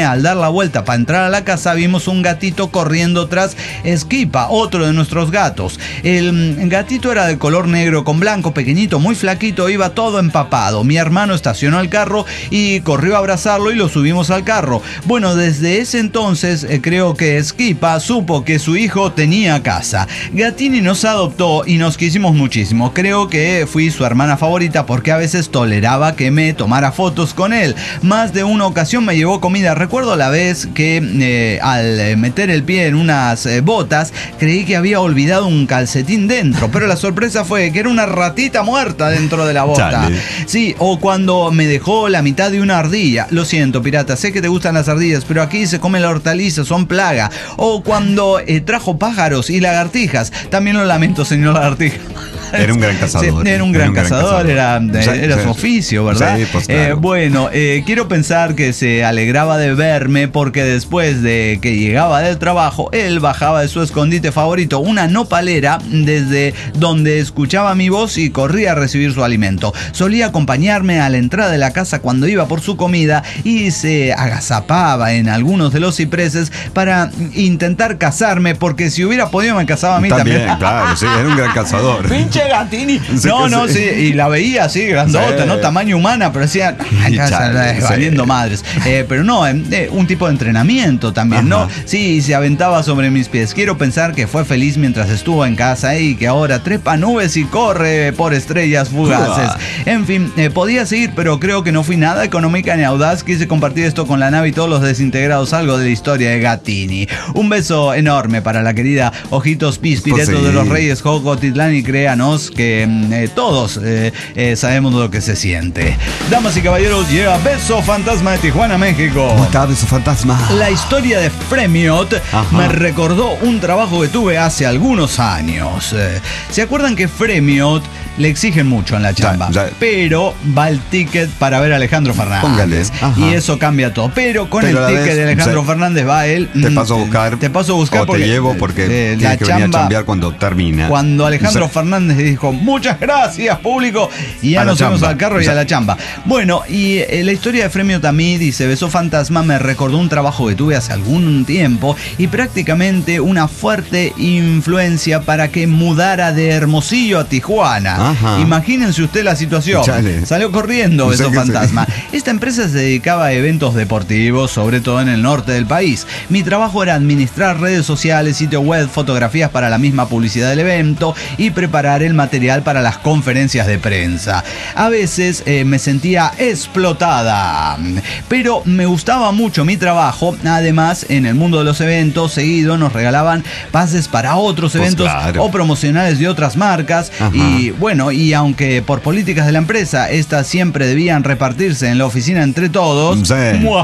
al dar la vuelta para entrar a la casa vimos un gatito corriendo tras Esquipa, otro de nuestros gatos. El gatito era de color negro con blanco, pequeñito, muy flaquito, iba todo empapado. Mi hermano estacionó el carro y corrió a abrazarlo y lo subimos al carro. Bueno, desde ese entonces eh, creo que Esquipa supo que su hijo tenía casa. Gatini nos adoptó y nos quisimos muchísimo. Creo que fui su hermana favorita porque a veces toleraba que me tomara fotos con él. Más de una ocasión me llevó comida. Recuerdo la vez que eh, al meter el pie en unas eh, botas creí que había olvidado un calcetín dentro, pero la sorpresa fue que era una ratita muerta dentro de la bota. Chale. Sí, o cuando me dejó la mitad de una ardilla. Lo siento, pirata, sé que te gustan las ardillas, pero aquí se come la hortaliza, son plaga. O cuando eh, trajo pájaros y lagartijas. También lo lamento, señor lagartija. Era un gran cazador. Sí, era un gran, era un cazador, gran cazador, era, era sí, su oficio, ¿verdad? Sí, pues claro. eh, bueno, eh, quiero pensar que se alegraba de verme porque después de que llegaba del trabajo, él bajaba de su escondite favorito, una nopalera, desde donde escuchaba mi voz y corría a recibir su alimento. Solía acompañarme a la entrada de la casa cuando iba por su comida y se agazapaba en algunos de los cipreses para intentar cazarme, porque si hubiera podido me cazaba a mí también. También, claro, sí, era un gran cazador. ¡Pinche Gatini! No, no, sí, y la veía así, grandota, sí. ¿no? Tamaño humana, pero decía, Chale, valiendo sí. madres. Eh, pero no, eh, un tipo de entrenamiento también, Ajá. ¿no? Sí, se aventaba sobre mis pies. Quiero pensar que fue feliz mientras estuvo en casa y que ahora trepa nubes y corre por estrellas fugaces. Uh. En fin, eh, podía seguir, pero creo que no fui nada económica ni audaz. Quise compartir esto con la nave y todos los desintegrados, algo de la historia de Gatini. Un beso enorme para la querida Ojitos Pispiretos pues sí. de los Reyes, Jocotitlán, y créanos que eh, todos eh, eh, sabemos lo que se siente. Damas y caballeros, llega Beso Fantasma de Tijuana, México. ¿Cómo está, Beso Fantasma? La historia de Fremiot Ajá. me recordó un trabajo que tuve hace algunos años. Eh, ¿Se acuerdan que Fremiot le exigen mucho en la chamba? Ya, ya. Pero va el ticket para ver a Alejandro Fernández. Póngales. Y eso cambia todo. Pero con pero el ticket vez, de Alejandro sí. Fernández va él. Te paso a buscar. Te paso a buscar o porque te llevo porque eh, tienes que chamba, venir a chambear cuando termina. Cuando Alejandro o sea, Fernández dijo muchas gracias, público, y ya nos fuimos al carro y o sea, a la chamba. Bueno, y eh, la historia de Fremiot a mí, dice Beso Fantasma, me recordó un trabajo que tuve hace algún tiempo y prácticamente una fuerte influencia para que mudara de Hermosillo a Tijuana. Ajá. Imagínense usted la situación. Chale. Salió corriendo Beso Fantasma. Esta empresa se dedicaba a eventos deportivos, sobre todo en el norte del país. Mi trabajo era administrar redes sociales, sitio web, fotografías para la misma publicidad del evento y preparar el material para las conferencias de prensa. A veces eh, me sentía explotada, pero me gustaba mucho mi trabajo. Además, en el mundo de los eventos, seguido nos regalaban pases para otros pues eventos claro. o promocionales de otras marcas. Ajá. Y bueno, y aunque por políticas de la empresa estas siempre debían repartirse en la oficina entre todos, sí.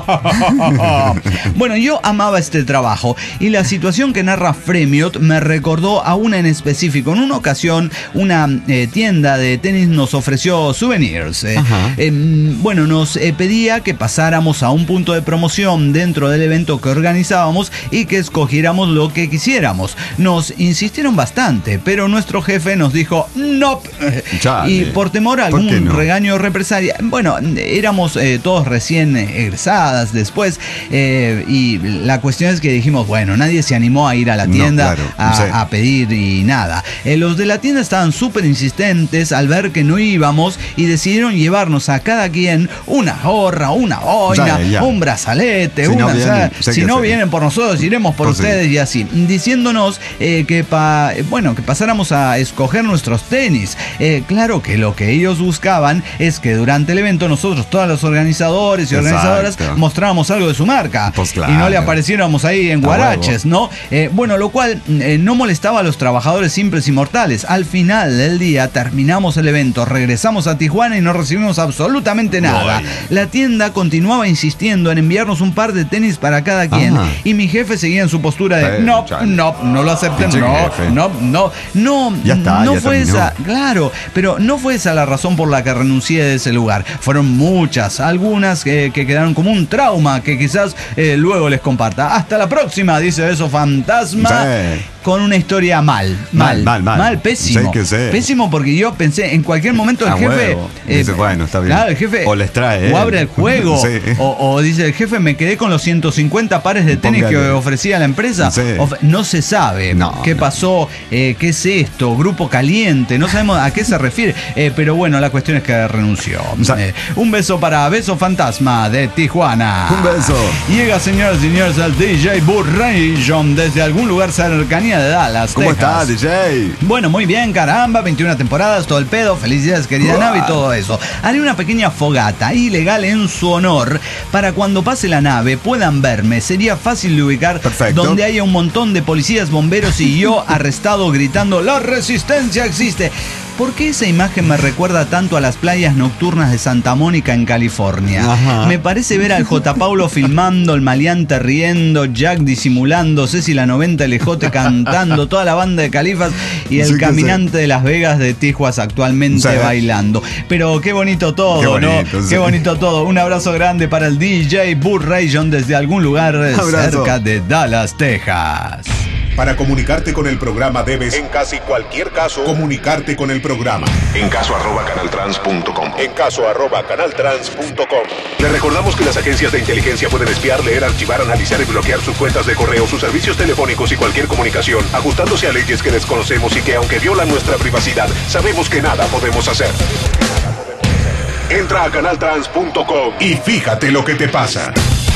bueno, yo amaba este trabajo y la situación que narra Fremiot me recordó a una en específico. En una ocasión, una eh, tienda de tenis nos ofreció souvenirs. Eh, eh, bueno, nos eh, pedía que pasáramos a un punto de promoción dentro del evento que organizábamos y que escogiéramos lo que quisiéramos. Nos insistieron bastante, pero nuestro jefe nos dijo no. Nope. Y por temor a algún no? regaño o represalia, bueno, éramos eh, todos recién egresadas después eh, y la cuestión es que dijimos, bueno, nadie se animó a ir a la tienda no, claro. a, sí. a pedir y nada. Eh, los de la tienda estaban súper insistentes al ver que no íbamos y decidieron llevarnos a cada quien una gorra, una boina, ya, ya. un brazalete, si una, no vienen, o si no sí. vienen por nosotros, iremos por pues ustedes sí. y así, diciéndonos eh, que pa, bueno, que pasáramos a escoger nuestros tenis. Eh, claro que lo que ellos buscaban es que durante el evento nosotros, todos los organizadores y Exacto. organizadoras, mostráramos algo de su marca pues claro. y no le apareciéramos ahí en guaraches, ¿no? Eh, bueno, lo cual eh, no molestaba a los trabajadores simples y mortales. Al final del día terminamos el evento, regresamos a Tijuana y no recibimos absolutamente nada. Boy. La tienda continuaba insistiendo en enviarnos un par de tenis para cada quien. Ajá. Y mi jefe seguía en su postura de eh, no, chale. no, no lo acepten, no, no, no, no, ya está, no ya fue terminó. esa, claro, pero no fue esa la razón por la que renuncié de ese lugar. Fueron muchas, algunas que, que quedaron como un trauma que quizás eh, luego les comparta. Hasta la próxima, dice Beso Fantasma. Sí. Con una historia mal, mal, mal, mal, mal pésimo. Fíjese. Pésimo porque yo pensé, en cualquier momento el Ah, jefe... Eh, dice, bueno, está bien. Claro, el jefe... O les trae, ¿eh? O abre el juego. Sí. o, o dice, el jefe, me quedé con los ciento cincuenta pares de tenis Póngale. que ofrecía la empresa. Sí. Of- no se sabe No, qué no. pasó, eh, qué es esto, grupo caliente, no sabemos a qué se refiere. Eh, pero bueno, la cuestión es que renunció. O sea, Eh, un beso para Beso Fantasma de Tijuana. Un beso. Llega, señoras y señores, el D J Burration desde algún lugar cercanía de Dallas, ¿Cómo Texas. está, D J? Bueno, muy bien, caramba, veintiuna temporadas, todo el pedo, felicidades querida Uah. nave y todo eso. Haré una pequeña fogata ilegal en su honor para cuando pase la nave puedan verme. Sería fácil de ubicar Perfecto. donde haya un montón de policías, bomberos y yo arrestado gritando ¡La resistencia existe! ¿Por qué esa imagen me recuerda tanto a las playas nocturnas de Santa Mónica en California? Ajá. Me parece ver al J. Paulo filmando, el maleante riendo, Jack disimulando, Ceci la noventa, el Ejote cantando, toda la banda de Califas y el Sí que caminante de Las Vegas de Tijuas actualmente Sí. bailando. Pero qué bonito todo, Qué bonito, ¿no? sí. Qué bonito todo. Un abrazo grande para el D J Burration desde algún lugar Abrazo. cerca de Dallas, Texas. Para comunicarte con el programa debes, en casi cualquier caso, comunicarte con el programa. En caso arroba canaltrans punto com. En caso arroba canaltrans punto com. Le recordamos que las agencias de inteligencia pueden espiar, leer, archivar, analizar y bloquear sus cuentas de correo, sus servicios telefónicos y cualquier comunicación, ajustándose a leyes que desconocemos y que, aunque violan nuestra privacidad, sabemos que nada podemos hacer. Entra a canaltrans punto com y fíjate lo que te pasa.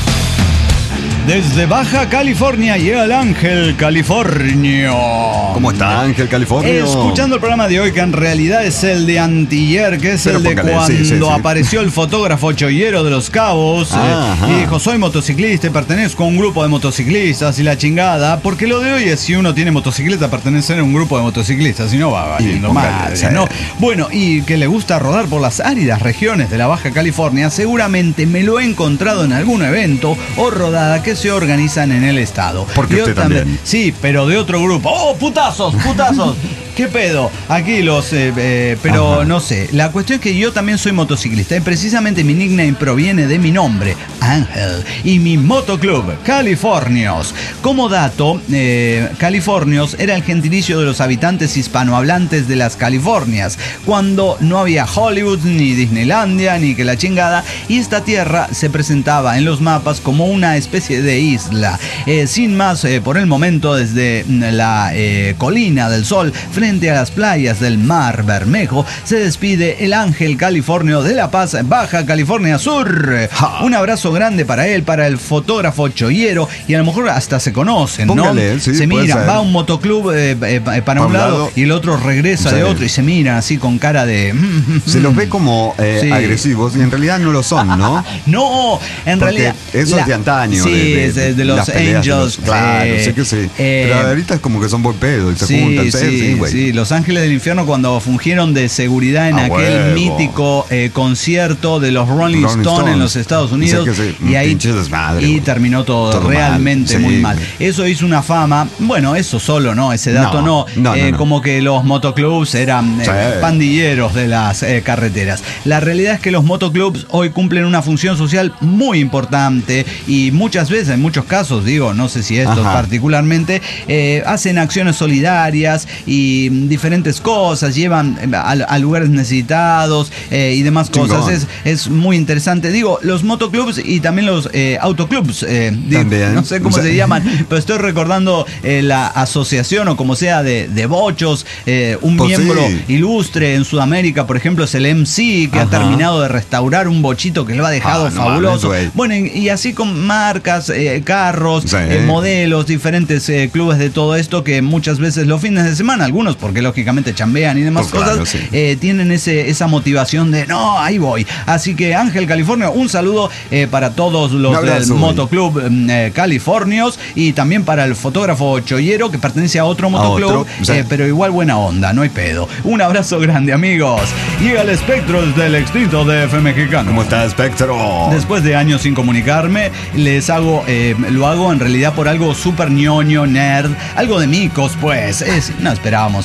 Desde Baja California llega el Ángel Californio. ¿Cómo está, Ángel California? Escuchando el programa de hoy, que en realidad es el de antier, que es Pero el de póngale, cuando sí, sí, sí. apareció el fotógrafo chollero de Los Cabos Ah, eh, ajá. y dijo, soy motociclista y pertenezco a un grupo de motociclistas y la chingada, porque lo de hoy es si uno tiene motocicleta, pertenecer a un grupo de motociclistas, si no va valiendo póngale, madre, sí. ¿no? Bueno, y que le gusta rodar por las áridas regiones de la Baja California, seguramente me lo he encontrado en algún evento o rodada que se organizan en el estado. Porque Yo usted también. Sí, pero de otro grupo. ¡Oh, putazos, putazos! ¿Qué pedo? Aquí los... Eh, eh, pero Ajá. no sé. La cuestión es que yo también soy motociclista y precisamente mi nickname proviene de mi nombre, Ángel, y mi motoclub, Californios. Como dato, eh, Californios era el gentilicio de los habitantes hispanohablantes de las Californias, cuando no había Hollywood, ni Disneylandia, ni que la chingada, y esta tierra se presentaba en los mapas como una especie de isla. Eh, sin más, eh, por el momento, desde la eh, colina del sol, frente a las playas del Mar Bermejo, se despide el Ángel Californio de La Paz, Baja California Sur. Ja. Un abrazo grande para él, para el fotógrafo chollero, y a lo mejor hasta se conocen, Póngale, ¿no? sí, se puede miran, ser. va a un motoclub eh, eh, para Pa' un un lado, lado. y el otro regresa Sí. de otro y se miran así con cara de... Se los ve como eh, Sí. agresivos y en realidad no lo son, ¿no? No, en Porque realidad... eso la- es de antaño. Sí, de, de- es de, de los las peleas de Angels. los- claro, eh, sé que sí. eh, Pero ahorita es como que son buen pedo y se sí, juntan. sí, sí, güey. sí, Los Ángeles del Infierno cuando fungieron de seguridad en A aquel huevo. mítico eh, concierto de los Rolling, Rolling Stones en Stones. los Estados Unidos. Sé que sí, y un ahí pinche desmadre, y güey. terminó todo, Todo mal, realmente sí, muy mal. güey. Eso hizo una fama. Bueno, eso solo, ¿no? Ese dato no. No, no, Eh, no. Como que los motoclubs eran eh, Sí. pandilleros de las eh, carreteras. La realidad es que los motoclubs hoy cumplen una función social muy importante y muchas veces, en muchos casos, digo, no sé si estos Ajá. particularmente, eh, hacen acciones solidarias y mm, diferentes cosas, llevan eh, a, a lugares necesitados eh, y demás Chingón. cosas. Es, es muy interesante. Digo, los motoclubs y también los eh, autoclubs, eh, digo, También. no sé cómo O sea- se llaman, pero estoy recordando eh, la asociación o como sea de, de bochos, eh, un Pues miembro sí. ilustre en Sudamérica, por ejemplo, es el M C, que ha Ajá. terminado de restaurar un bochito que lo ha dejado Ah, no fabuloso. mames, güey. Bueno, y, y así con marcas, eh, carros, Sí. eh, modelos, diferentes eh, clubes de todo esto que muchas veces los fines de semana, algunos porque lógicamente chambean y demás Pues claro, cosas, sí. eh, tienen ese, esa motivación de no, ahí voy. Así que Ángel California, un saludo eh, para todos los Un abrazo, del güey. Motoclub eh, Californios y también para el fotógrafo chollero que pertenece a otro motoclub, otro, sí. eh, pero igual buena onda, no hay pedo. Un abrazo grande, amigos. Llega el espectro del extinto D F mexicano. ¿Cómo está, Spectro? Después de años sin comunicarme, les hago, eh, lo hago en realidad por algo súper ñoño, nerd, algo de micos, pues. Es, no esperábamos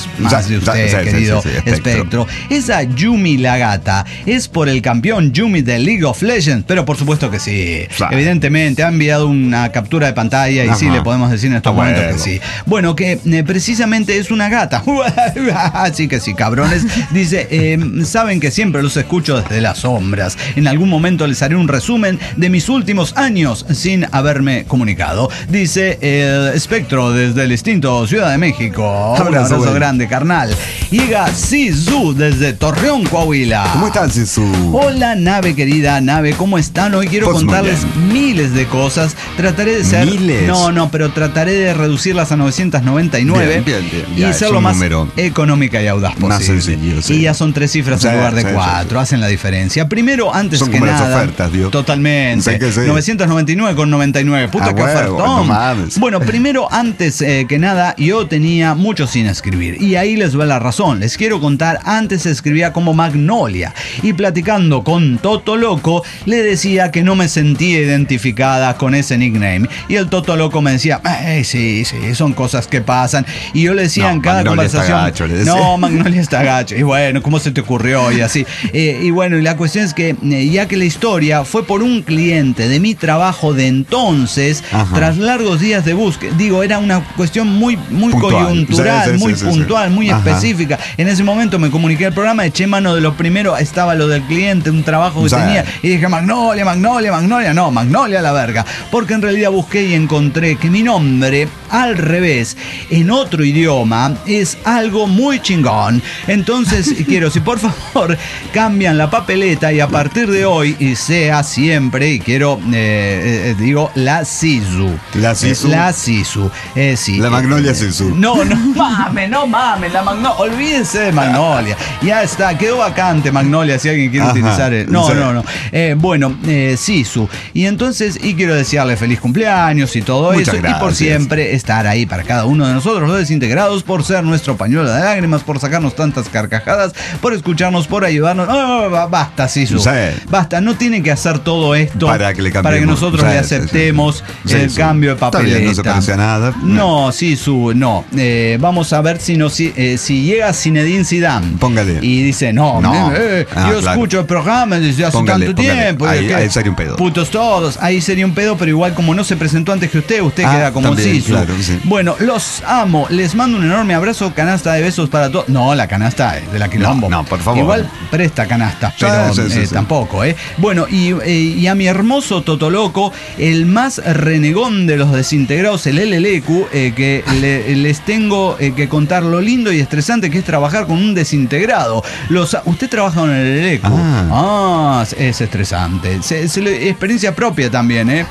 sabemos más de usted, sí, sí, querido sí, sí, sí, Espectro. Espectro. Esa Yumi la gata es por el campeón Yumi de League of Legends, pero por supuesto que sí. Claro. Evidentemente ha enviado una captura de pantalla y Ajá. sí le podemos decir en estos ah, momentos bueno. que sí. Bueno, que eh, precisamente es una gata. Así que sí, cabrones. Dice, eh, saben que siempre los escucho desde las sombras. En algún momento les haré un resumen de mis últimos años sin haberme comunicado. Dice el Espectro desde el extinto Ciudad de México. Un abrazo, abrazo grande, carnal. Llega Sisu desde Torreón, Coahuila. ¿Cómo estás, Sisu? Hola, nave querida, nave, ¿cómo están? Hoy quiero pues contarles miles de cosas. Trataré de ser... ¿Miles? No, no, pero trataré de reducirlas a novecientos noventa y nueve bien, bien, bien. y Ya, ser lo más número económica y audaz posible. Más sencillo, sí. Y ya son tres cifras sí, en lugar de sí, cuatro. Sí. Hacen la diferencia. Primero, antes son que como nada... las ofertas, Dios. Totalmente. Sí, sí. novecientos noventa y nueve con noventa y nueve. Puta, ah, qué bueno, ofertón. No bueno, primero, antes eh, que nada, yo tenía mucho sin escribir. Y ahí les va la razón. Les quiero contar, antes escribía como Magnolia. Y platicando con Toto Loco, le decía que no me sentía identificada con ese nickname. Y el Toto Loco me decía, eh, sí, sí, son cosas que pasan. Y yo le decía no, en cada Magnolia conversación, está gacho, le decía. no, Magnolia está gacho. Y bueno, ¿cómo se te ocurrió? Y así. Eh, y bueno, y la cuestión es que, eh, ya que la historia fue por un cliente de mi trabajo de entonces, Ajá. tras largos días de búsqueda, digo, era una cuestión muy, muy puntual. coyuntural, sí, sí, muy sí, puntual, sí. muy Ajá. específica. En ese momento me comuniqué al programa, eché mano de lo primero, estaba lo del cliente, un trabajo que sí. tenía, y dije, Magnolia, Magnolia, Magnolia, no, Magnolia a la verga. Porque en realidad busqué y encontré que mi nombre, al revés, en otro idioma, es algo muy chingón. Entonces, quiero, si por favor cambian la papeleta y a partir de hoy, y sea siempre, y quiero, eh, eh, digo, la Sisu. La Sisu. La Sisu. Eh, sí. La Magnolia Sisu. No, no mames, no mames, la Magnolia. Olvídense de Magnolia. Ya está, quedó vacante Magnolia si alguien quiere Ajá. utilizar el. No, sí. no, no. Eh, bueno, eh, Sisu. Y entonces, y quiero desearle feliz cumpleaños y todo Muchas eso. Gracias. Y por siempre estar ahí para cada uno de nosotros, los desintegrados, por ser nuestro pañuelo de lágrimas, por sacarnos tantas carcajadas, por escucharnos, por ayudarnos. No, no, basta, Sisu. Sí. Basta, no tienen que hacer todo esto para que, le para que nosotros sí, le aceptemos sí, sí. el sí, cambio de papeleta. Bien, no se parece a nada. No, Sisu, no. Eh, vamos a ver si, no, si, eh, si llega Zinedine Zidane. Póngale. Y dice, no, no. Eh, ah, yo claro. escucho el programa desde hace póngale, tanto póngale. tiempo. Ahí, que, ahí sería un pedo. Putos todos. Ahí sería un pedo, pero igual como no se presentó antes que usted, usted ah, queda como también, Sisu. Claro, sí. Bueno, los amo. Les mando un enorme abrazo. Canasta de besos para todos. No, la canasta es de la Quilombo. No, no, por favor. Igual presta canasta, pero sí, sí, eh, sí, tampoco, ¿eh? Bueno, y, eh, y a mi hermoso Totoloco, el más renegón de los desintegrados, el L L Q, eh, que le, les tengo eh, que contar lo lindo y estresante que es trabajar con un desintegrado. Los, ¿Usted trabaja con el L L Q? Ah, ah es estresante. Se, se le, experiencia propia también, ¿eh?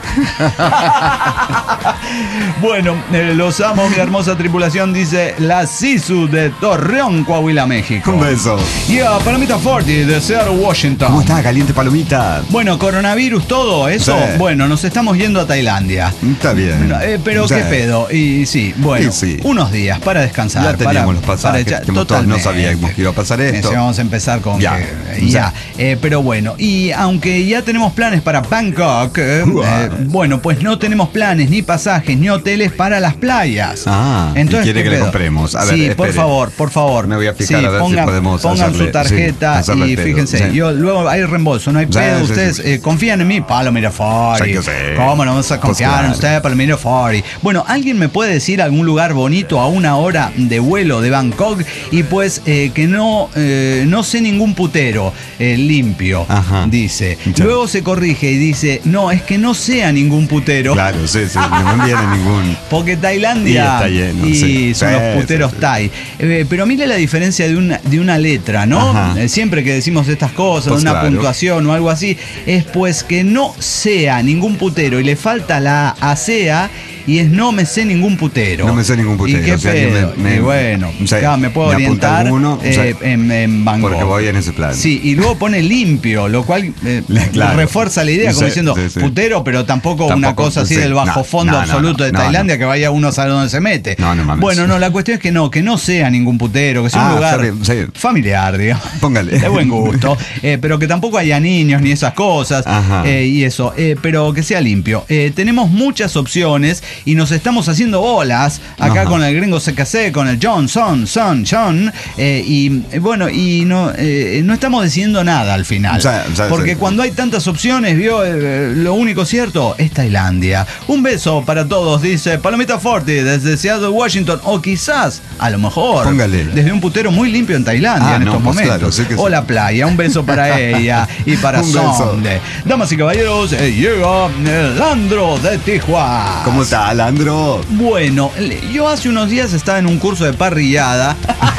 Bueno, eh, los amo, mi hermosa tripulación, dice la Sisu de Torreón, Coahuila, México. Un beso. Y a Palomita Forti de Seattle, Washington. ¿Cómo está, caliente Palomita? Bueno, coronavirus, todo eso. Sí. Bueno, nos estamos yendo a Tailandia. Está bien. Bueno, eh, pero sí. qué pedo. Y sí, bueno, sí, sí. unos días para descansar. Ya teníamos para, los pasajes. Para echar, todos no sabíamos que iba a pasar esto. Eh, vamos a empezar con ya. Que, ya. Eh, pero bueno, y aunque ya tenemos planes para Bangkok, eh, eh, bueno, pues no tenemos planes, ni pasajes, ni hoteles para las playas. Ah, entonces quiere que pedo? le compremos. A ver, sí, espere. por favor, por favor. Me voy a fijar sí, a ver pongan, si podemos pongan hacerle, su tarjeta sí, y fíjense, sí. yo luego hay reembolso, no hay pedo. Sí, ustedes sí, sí. Eh, confían en mí, Palomita Forti. Sí, ¿Cómo no vamos a confiar pues en usted, Palomita Forti? Bueno, ¿alguien me puede decir algún lugar bonito a una hora de vuelo de Bangkok? Y pues eh, que no, eh, no sé ningún putero eh, limpio, Ajá. dice. Ya. Luego se corrige y dice, no, es que no sea ningún putero. Claro, sí, sí, no viene ningún. Porque Tailandia y, está lleno, y sí. son sí, los puteros sí, sí. Thai. Eh, pero mire la diferencia de una, de una letra, ¿no? Eh, siempre que decimos estas cosas, pues una claro. puntuación o algo así, es pues que no sea ningún putero y le falta la A sea y es no me sé ningún putero. No me sé ningún putero. ¿Y qué o sea, pedo? Me, me, y bueno, o sea, ya me puedo me orientar alguno, eh, o sea, en, en Bangkok. Porque voy en ese plan. Sí, y luego pone limpio, lo cual eh, claro. refuerza la idea, como sí, diciendo sí, sí. putero, pero tampoco, tampoco una cosa así sí. del bajo no, fondo no, absoluto no, de no, Tailandia, no. que vaya uno a saber dónde se mete. No, no mames. Bueno, no, la cuestión es que no, que no sea ningún putero, que sea ah, un lugar bien, sí. familiar, digamos. Póngale. De buen gusto. eh, pero que tampoco haya niños ni esas cosas. Eh, y eso, eh, pero que sea limpio. Eh, tenemos muchas opciones y nos estamos haciendo bolas acá Ajá. con el gringo C K C, con el John, Son, Son, John, eh, y eh, bueno, y no, eh, no estamos decidiendo nada al final. O sea, o sea, porque sí. cuando hay tantas opciones, vio, eh, lo único cierto es Tailandia. Un beso para todos, dice Palomita Forti desde Seattle, Washington, o quizás, a lo mejor, Póngale. desde un putero muy limpio en Tailandia Ah, en no, estos pues momentos. claro, sí que sí. O la playa, un beso para ella y para Un beso. Sonde. Damas y caballeros, eh, llega el Landro de Tijuana. ¿Cómo está, Landro? Bueno, yo hace unos días estaba en un curso de parrillada.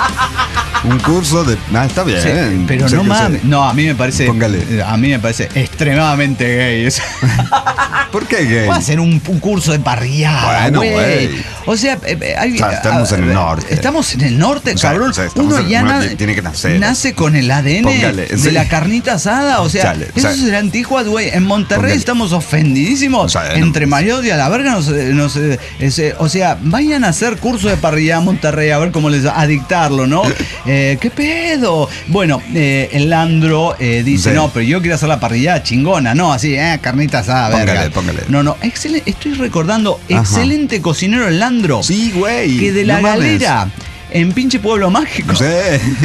Un curso de... Ah, está bien. Sí, pero Sé no que mames. sé. No, a mí me parece. Póngale. A mí me parece extremadamente gay eso. ¿Por qué gay? Va a ser un, un curso de parrillada, Bueno, güey. güey. O sea, eh, eh, hay- O sea, estamos a- en el a- norte. Estamos en el norte, O sea, cabrón. o sea, estamos Uno en- ya uno na- tiene que nacer. nace con el A D N Póngale, de sí. la carnita asada. O sea, Chale, o eso sea, será en Tijuana, güey. En Monterrey póngale. estamos ofendidísimos. O sea, Entre no. Mario y a la verga nos, nos, eh, ese- o sea, vayan a hacer curso de parrillada a Monterrey a ver cómo les a dictarlo, ¿no? Eh, ¿Qué pedo? Bueno, eh, el Landro eh, dice, Sí. no, pero yo quiero hacer la parrillada chingona, no, así, eh, carnita asada, Póngale, verga. póngale. No, no, excelente, estoy recordando, Ajá. excelente cocinero el Landro. Sí, güey. Que de la no mames. galera, en pinche Pueblo Mágico, Sí.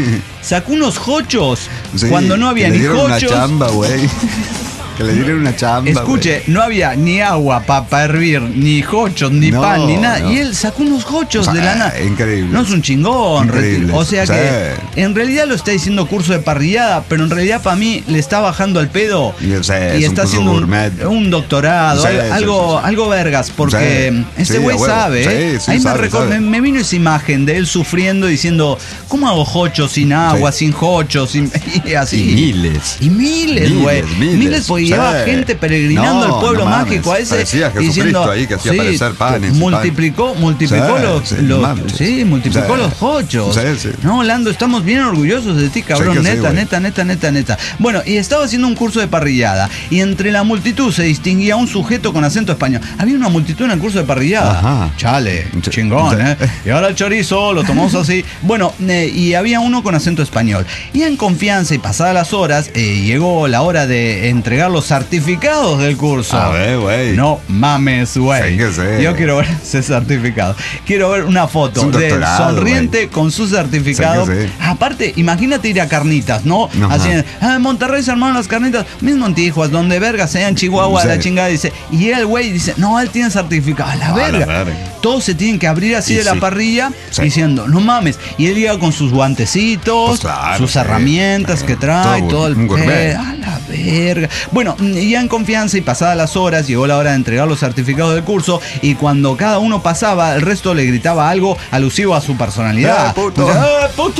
sacó unos jochos Sí, cuando no había que ni le dieron jochos. una chamba, güey. Que le dieron una chamba. Escuche, no había ni agua para hervir, ni jochos, ni No, pan, ni nada. no. Y él sacó unos jochos O sea, de la nada. increíble. No es un chingón. Increíble. O sea Sí. que en realidad lo está diciendo curso de parrillada, pero en realidad para mí le está bajando al pedo. Y, o sea, y es un está curso haciendo un, gourmet. un doctorado, Sí, al- sí, algo, sí, sí. algo vergas, porque Sí, este sí, güey a huevo. sabe. ¿eh? Sí, sí, Ahí me, sabe, reco- sabe. me- me vino esa imagen de él sufriendo, diciendo, ¿cómo hago jochos sin agua, Sí. sin jochos? Sin, y así. Y miles. Y miles, Miles, güey. miles. Miles, porque Sí. llevaba gente peregrinando No, al pueblo no mames. mágico a ese. Parecía Jesucristo diciendo, ahí que hacía aparecer panes y multiplicó, multiplicó Sí, los, sí, los- no mames. sí, multiplicó Sí. los jochos. Sí, sí. No, Lando, estamos bien orgullosos de ti, cabrón. Sí que sí, neta, güey. neta, neta, neta, neta. Bueno, y estaba haciendo un curso de parrillada. Y entre la multitud se distinguía un sujeto con acento español. Había una multitud en el curso de parrillada. Ajá. Chale, Sí. chingón, Sí. ¿eh? Y ahora el chorizo, lo tomamos así. Bueno, eh, y había uno con acento español. Y en confianza y pasadas las horas, eh, llegó la hora de entregar los certificados del curso. A ver, güey. No mames, güey. Sí que sí. Yo quiero ver ese certificado. Quiero ver una foto Es un de doctorado, sonriente güey. con su certificado. Sí que sí. Aparte, imagínate ir a carnitas, ¿no? Ajá. Así en ah, en Monterrey se armaron las carnitas, mismo en Tijuas, donde verga sea en Chihuahua, Sí. la chingada dice. Y el güey dice, no, él tiene certificado. A la A la verga. verga. Todos se tienen que abrir así Y de la sí. parrilla Sí. diciendo, no mames. Y él llega con sus guantecitos, Pues claro, sus sí. herramientas que trae, Todo todo, el un gourmet. pe- a la verga. Bueno, ya en confianza y pasadas las horas, llegó la hora de entregar los certificados del curso. Y cuando cada uno pasaba, el resto le gritaba algo alusivo a su personalidad. ¡Eh, puto! O sea, ¡eh, puto!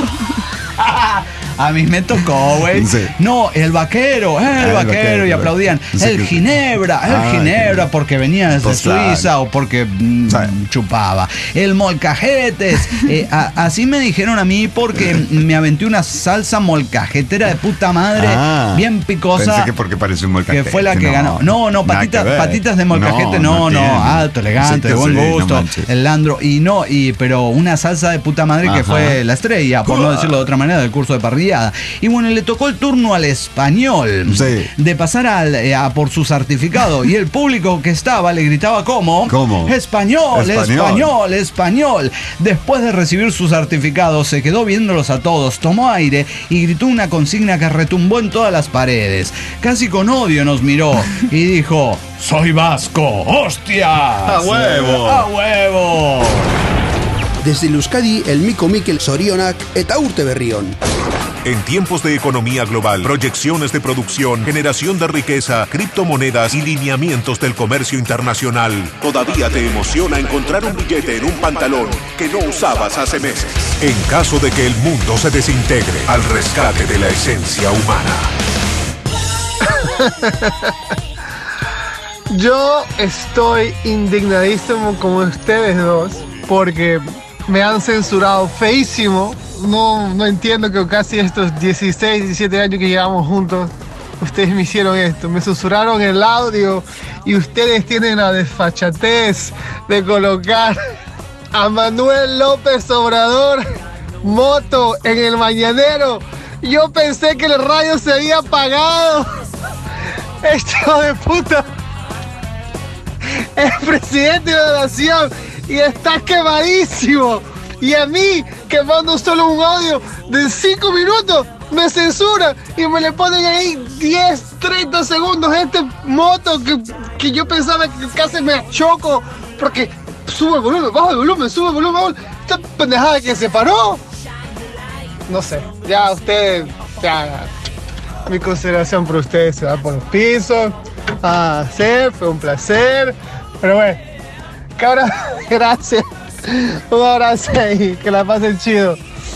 A mí me tocó, güey. Sí. No, el vaquero, eh, el, Ah, el vaquero, vaquero, y aplaudían. sí, el que- Ginebra, el Ah, Ginebra, Ginebra. porque venía desde Pues claro. Suiza o porque mm, Sí. chupaba. El molcajetes. eh, a- así me dijeron a mí porque me aventé una salsa molcajetera de puta madre, Ah, bien picosa. Pensé que porque parece un molcajete. Que fue la que No, ganó. No, no, nada patitas, que ver. patitas de molcajete, no, no, tiene. alto, elegante, Sí de que buen sí, no gusto. manches. el Landro. Y no, y pero una salsa de puta madre que Ajá. fue la estrella, por no Cool. decirlo de otra manera, del curso de parrillada. Y bueno, le tocó el turno al español Sí. de pasar al, eh, a por su certificado. Y el público que estaba le gritaba ¿cómo? ¿Cómo? Español, Español. español, español. Después de recibir su certificado, se quedó viéndolos a todos, tomó aire y gritó una consigna que retumbó en todas las paredes. Casi con odio nos miró y dijo, soy vasco, hostia. ¡A huevo! ¡A huevo! Desde Euskadi, el Mico Mikel Zorionak eta urte berrión. En tiempos de economía global, proyecciones de producción, generación de riqueza, criptomonedas y lineamientos del comercio internacional, ¿todavía te emociona encontrar un billete en un pantalón que no usabas hace meses? En caso de que el mundo se desintegre, al rescate de la esencia humana. Yo estoy indignadísimo como ustedes dos porque me han censurado feísimo. No, no entiendo que casi estos dieciséis, diecisiete años que llevamos juntos, ustedes me hicieron esto. Me censuraron el audio y ustedes tienen la desfachatez de colocar a Manuel López Obrador moto en el mañanero. Yo pensé que el radio se había apagado. Este hijo de puta. el presidente de la nación y está quemadísimo. Y a mí, que mando solo un audio de cinco minutos, me censura y me le ponen ahí diez, treinta segundos este moto que, que yo pensaba que casi me choco porque sube el volumen, baja el volumen, sube el volumen, esta pendejada que se paró. No sé, ya usted, ya, mi consideración por ustedes se va por los pisos. Ah, sí, fue un placer, pero bueno, cabra, gracias. Un abrazo y que la pasen chido.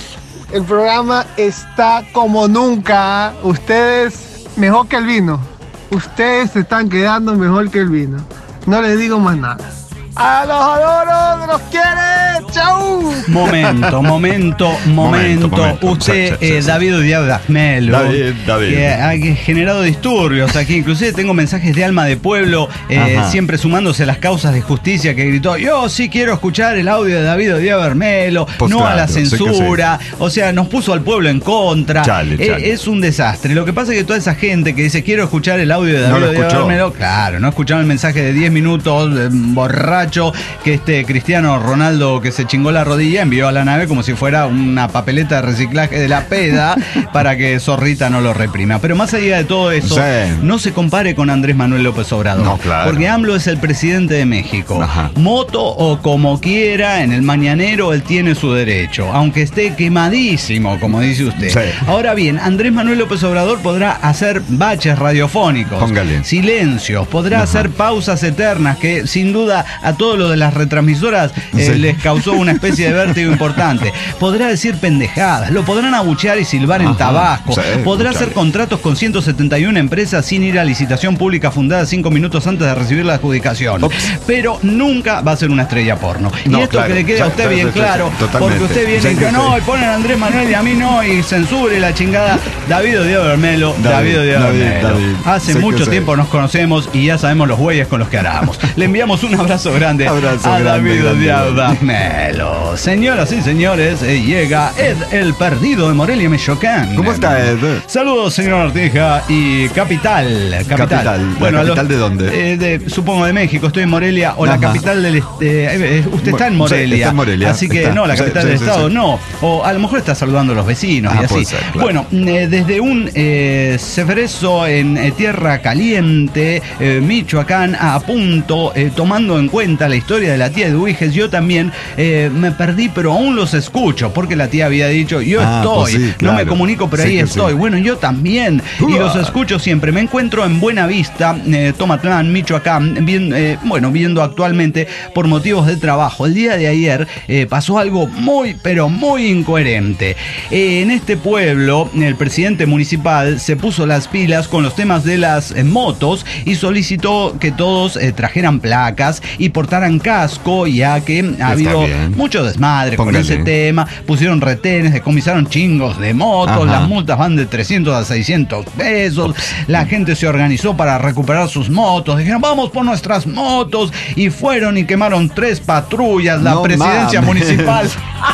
El programa está como nunca. Ustedes mejor que el vino. Ustedes se están quedando mejor que el vino. No les digo más nada. ¡A los adoro! ¡Los quiere! ¡Chau! Momento, momento, momento. Momento, momento. Usted, Sí, sí, sí, eh, sí. David Díaz Dazmelo, David, David. que ha generado disturbios aquí. Inclusive tengo mensajes de Alma de Pueblo, eh, Ajá. siempre sumándose a las causas de justicia, que gritó: yo sí quiero escuchar el audio de David Díaz Bermelo, Pues no a la claro, sé que censura. O sea, nos puso al pueblo en contra. Chale, Eh, chale. Es un desastre. Lo que pasa es que toda esa gente que dice quiero escuchar el audio de No David lo Díaz escuchó. Bermelo, claro, no escucharon el mensaje de diez minutos, eh, borracho, que este Cristiano Ronaldo, que se chingó la rodilla, envió a la nave como si fuera una papeleta de reciclaje de la peda para que Zorrita no lo reprima. Pero más allá de todo eso, Sí. no se compare con Andrés Manuel López Obrador. No, claro. Porque AMLO es el presidente de México. Ajá. Moto o como quiera, en el mañanero él tiene su derecho, aunque esté quemadísimo, como dice usted. Sí. Ahora bien, Andrés Manuel López Obrador podrá hacer baches radiofónicos, Póngale. silencios, podrá Ajá. hacer pausas eternas transmisoras, que sin duda a todo lo de las retransmisoras eh, Sí. les causó una especie de vértigo importante. Podrá decir pendejadas, lo podrán abuchear y silbar en Ajá, Tabasco, sí, podrá escuchale. hacer contratos con ciento setenta y una empresas sin ir a licitación pública fundada cinco minutos antes de recibir la adjudicación. Ups. Pero nunca va a ser una estrella porno. No, y esto claro, que le quede ya, a usted ya, bien ya, ya, claro, totalmente. porque usted viene Sí, y que dice, no, sí. y ponen a Andrés Manuel y a mí no, y censure la chingada. David Díaz Bermelo, David, David Díaz David, Bermelo. David. Hace Sé que mucho sé. tiempo nos conocemos y ya sabemos los güeyes con los que haramos. Le enviamos un abrazo grande Abrazo a grande, David grande, Díaz grande. Bermelo. Señoras y señores, eh, llega Ed el Perdido de Morelia, Michoacán. ¿Cómo está, Ed? Saludos, señor Artija. Y Capital. Capital. Capital. ¿La a capital de dónde? eh, de- supongo de México. Estoy en Morelia o la Ajá. capital del... este, eh, eh, usted está en Bueno, sí, Morelia. está en Morelia, Así que está. no, la Sí, capital sí, del sí, estado sí. no. O a lo mejor está saludando a los vecinos Ah, y así. puede ser, claro. Bueno, eh, desde un eh, Ceferezo en eh, Tierra Caliente, eh, Michoacán, a punto, eh, tomando en cuenta la historia de la tía de Duiges, yo también eh, me perdí, pero aún los escucho, porque la tía había dicho, yo Ah, estoy, pues sí, no me claro. comunico, pero Sí ahí que estoy. sí. Bueno, yo también, y Uah. los escucho siempre. Me encuentro en Buenavista, eh, Tomatlán, Michoacán, bien, eh, bueno, viendo actualmente por motivos de trabajo. El día de ayer eh, pasó algo muy, pero muy incoherente. Eh, en este pueblo, el presidente municipal se puso las pilas con los temas de las eh, motos y solicitó que todos eh, trajeran placas y portaran casco, ya que ha habido bien. mucho desmadre con Póngale. ese tema. Pusieron retenes, decomisaron chingos de motos, Ajá. las multas van de trescientos a seiscientos pesos. La gente se organizó para recuperar sus motos. Dijeron, vamos por nuestras motos. Y fueron y quemaron tres patrullas. La No presidencia mames. municipal.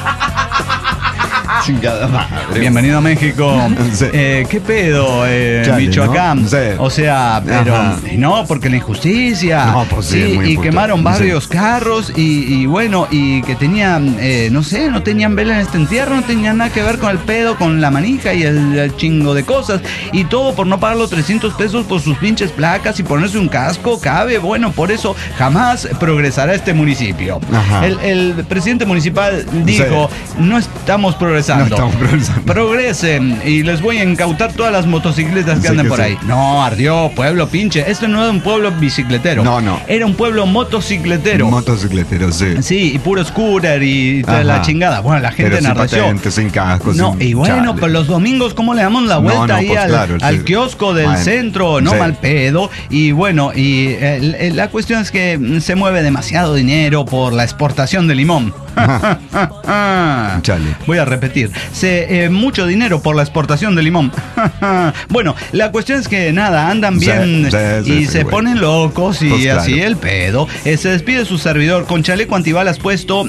Chingada madre. Bienvenido a México. Sí. Eh, ¿Qué pedo, eh, Chale, Michoacán? ¿no? Sí. O sea, pero Ajá. y no, porque la injusticia. No, pues sí, es muy y injusto. quemaron Sí. varios carros y, y bueno, y que tenían, eh, no sé, no tenían vela en este entierro, no tenían nada que ver con el pedo, con la manija y el, el chingo de cosas. Y todo por no pagar los trescientos pesos por sus pinches placas y ponerse un casco, cabe. Bueno, por eso jamás progresará este municipio. Ajá. El, el presidente municipal dijo, no estamos progresando. No estamos progresando. Progresen y les voy a incautar todas las motocicletas que Sí anden que por sí. ahí. No, ardió, pueblo pinche. Esto no era un pueblo bicicletero. No, no. Era un pueblo motocicletero. Motocicletero, sí. Sí, y puro scooter y toda Ajá. la chingada. Bueno, la gente Pero sin enardeció. patente, sin casco, No, sin- y bueno, chale. pero los domingos, ¿cómo le damos la No, vuelta no, ahí pues al, claro, al sí. kiosco del Bueno, centro? No sí. mal pedo. Y bueno, y eh, la cuestión es que se mueve demasiado dinero por la exportación de limón. Chale. Voy a repetir. Se, eh, mucho dinero por la exportación de limón. Bueno, la cuestión es que nada, andan bien sí, sí, y sí, se sí, ponen bueno. locos y Pues así claro. el pedo. Eh, se despide su servidor con chaleco antibalas puesto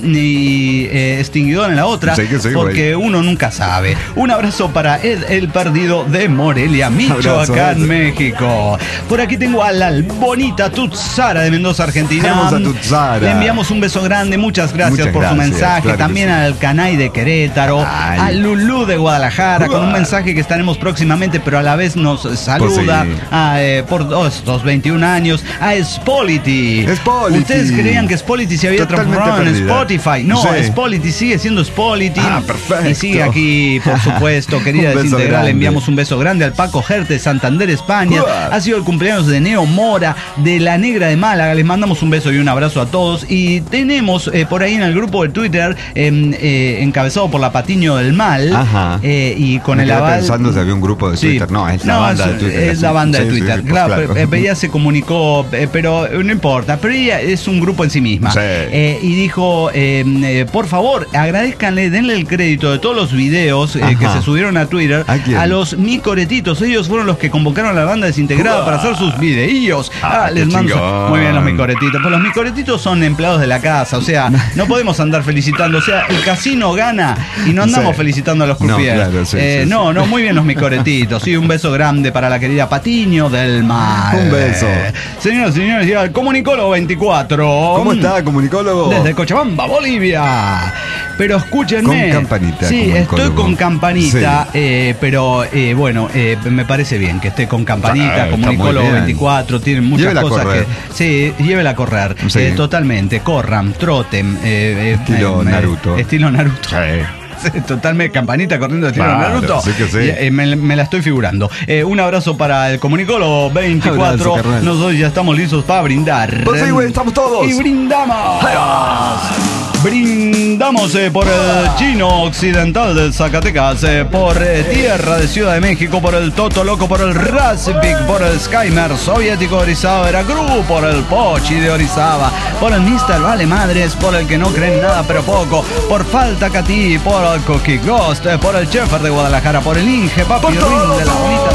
y eh, extinguidor en la otra, Sí que sí, porque güey. uno nunca sabe. Un abrazo para Ed el Perdido de Morelia, Michoacán, Abrazo, Ed. México. Por aquí tengo a la bonita Tutzara de Mendoza, Argentina. Hermosa Tutzara. Le enviamos un beso grande, muchas gracias Muchas por gracias, su mensaje. claro que También sí. al Canay de Querétaro, Ay. a Lulú de Guadalajara, Uah. con un mensaje que estaremos próximamente, pero a la vez nos saluda Pues sí. a, eh, por oh, estos veintiún años a Spolity. Spolity. Ustedes creían que Spolity se había Totalmente transformado en perdida. Spotify. No, Sí. Spolity sigue siendo Spolity. Ah, perfecto. Y sigue aquí, por supuesto, querida Un beso desintegral. grande. Le enviamos un beso grande al Paco Gerte de Santander, España. Uah. Ha sido el cumpleaños de Neo Mora, de La Negra de Málaga. Les mandamos un beso y un abrazo a todos. Y tenemos eh, por ahí en el grupo de Twitter, eh, eh, encabezado por la Patiño del Mal, Ajá. eh, y con Me el quedé aval. pensando si había un grupo de Sí. Twitter. No, es la No, banda es, de Twitter. es sí. la banda de Sí, sí, Twitter. sí, pues claro, claro. pero, eh, ella se comunicó, eh, pero no importa. Pero ella es un grupo en sí misma. Sí. Eh, y dijo, eh, eh, por favor, agradezcanle, denle el crédito de todos los videos eh, que Ajá. se subieron a Twitter ¿A quién? a los micoretitos. Ellos fueron los que convocaron a la banda desintegrada Uah. para hacer sus videillos. Ah, Ah, les qué mando. chingón. Muy bien, los micoretitos. Pues los micoretitos son empleados de la casa. O sea, no podemos andar felicitando. O sea, el casino gana y no andamos Sí. felicitando a los No, croupiers. claro, sí, Eh, sí, sí. no, no, muy bien los micoretitos. Sí, un beso grande para la querida Patiño del Mal. Un beso. Señoras y señores, ya el Comunicólogo veinticuatro. ¿Cómo está, comunicólogo? Desde Cochabamba, Bolivia. Pero escúchenme. Con campanita, Sí, comunicólogo. estoy con campanita, Sí. eh, pero eh, bueno, eh, me parece bien que esté con campanita, Ah, está Comunicólogo muy bien. veinticuatro, tienen muchas Llévela a cosas correr. que. Sí, llévela a correr. Sí. Eh, totalmente, corran, troten. eh, eh, Estilo me- me- Naruto. Estilo Naruto. Sí, totalmente campanita corriendo estilo Claro, Naruto. sí que sí. Y, eh, me, me la estoy figurando. Eh, un abrazo para el Comunicólogo veinticuatro. Abrazo, carnal. Nosotros ya estamos listos para brindar. Pues sí, güey, estamos todos. Y brindamos. Brindamos eh, por el Chino Occidental de Zacatecas, eh, por eh, Tierra de Ciudad de México, por el Toto Loco, por el Raspik, por el Skymer Soviético de Orizaba, Veracruz, por el Pochi de Orizaba, por el mister Vale Madres, por el que no creen nada pero poco, por Falta Catí, por el Cookie Ghost, eh, por el Chefer de Guadalajara, por el Inge Papi Rin de la bonita.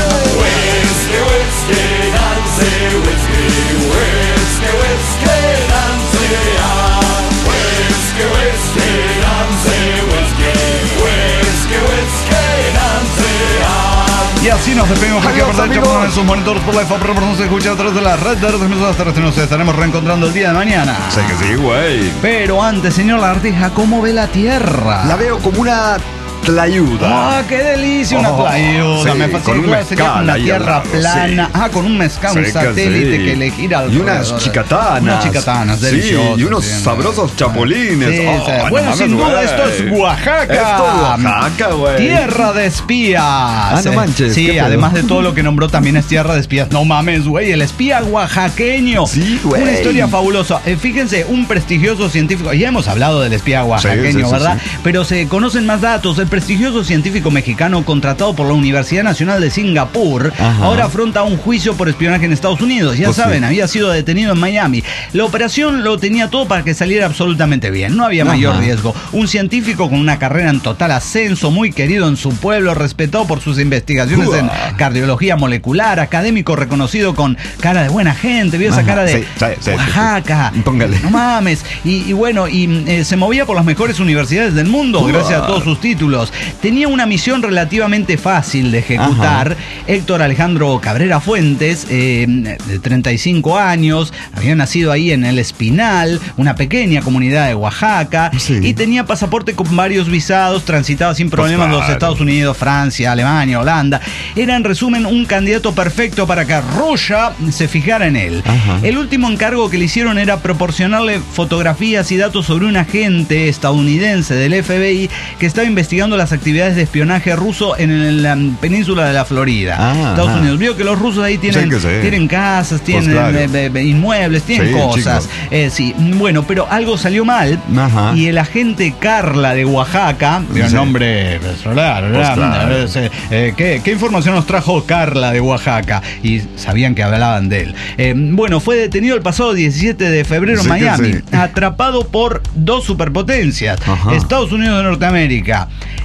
Y así nos despedimos aquí Adiós, por derecho amigos. en sus monitores por la F A P, nos escucha a través de la red de redes emisoras terrestres. Nos estaremos reencontrando el día de mañana. Sé que sí, güey. Pero antes, señor Lartija, ¿cómo ve la Tierra? La veo como una tlayuda. ¡Ah, qué delicia! Una Oh, tlayuda, sí, me fascina. con un Claro, sería mezcal una ahí al tierra lado, plana. sí. Ah, con un mezcal, un Sí que satélite sí. que le gira Y unas alrededor. chicatanas. Unas chicatanas, Sí, deliciosas. y unos sí, sabrosos chapulines. Sí, Oh, sí. no Bueno, mames, sin duda güey. esto es Oaxaca. Esto es Oaxaca, güey. Tierra de espías. Ah, no manches, Sí, ¿qué pedo? además de todo lo que nombró, también es tierra de espías. No mames, güey, el espía oaxaqueño. Sí, güey. Una historia fabulosa. Eh, fíjense, un prestigioso científico. Ya hemos hablado del espía oaxaqueño, Sí, sí, sí, ¿verdad? sí. Pero se conocen más datos. El prestigioso científico mexicano contratado por la Universidad Nacional de Singapur Ajá. ahora afronta un juicio por espionaje en Estados Unidos. Ya Pues sí. saben, había sido detenido en Miami. La operación lo tenía todo para que saliera absolutamente bien. No había Ajá. mayor riesgo. Un científico con una carrera en total ascenso, muy querido en su pueblo, respetado por sus investigaciones Uah. en cardiología molecular, académico reconocido con cara de buena gente. Vio esa Ajá, cara de sí, sí, sí, sí, Oaxaca. sí. Póngale. No mames. Y, y bueno, y eh, se movía por las mejores universidades del mundo, Uah. gracias a todos sus títulos. Tenía una misión relativamente fácil de ejecutar. Héctor Alejandro Cabrera Fuentes, eh, de treinta y cinco años, había nacido ahí en El Espinal, una pequeña comunidad de Oaxaca, Sí. y tenía pasaporte con varios visados, transitaba sin problemas Pues los claro. Estados Unidos, Francia, Alemania, Holanda. Era en resumen un candidato perfecto para que Rusia se fijara en él. Ajá. El último encargo que le hicieron era proporcionarle fotografías y datos sobre un agente estadounidense del F B I que estaba investigando investigando las actividades de espionaje ruso en la península de la Florida, ah, Estados ah. Unidos. Vio que los rusos ahí tienen, sí, sí. tienen casas, tienen pues claro. eh, eh, inmuebles, tienen sí, cosas. Eh, sí, bueno, pero algo salió mal. Ajá. Y el agente Carla de Oaxaca, sí. el nombre solar, pues claro. eh, ¿qué, ¿qué información nos trajo Carla de Oaxaca? Y sabían que hablaban de él. Eh, bueno, fue detenido el pasado diecisiete de febrero en sí, Miami, sí. atrapado por dos superpotencias, Ajá. Estados Unidos de Norteamérica,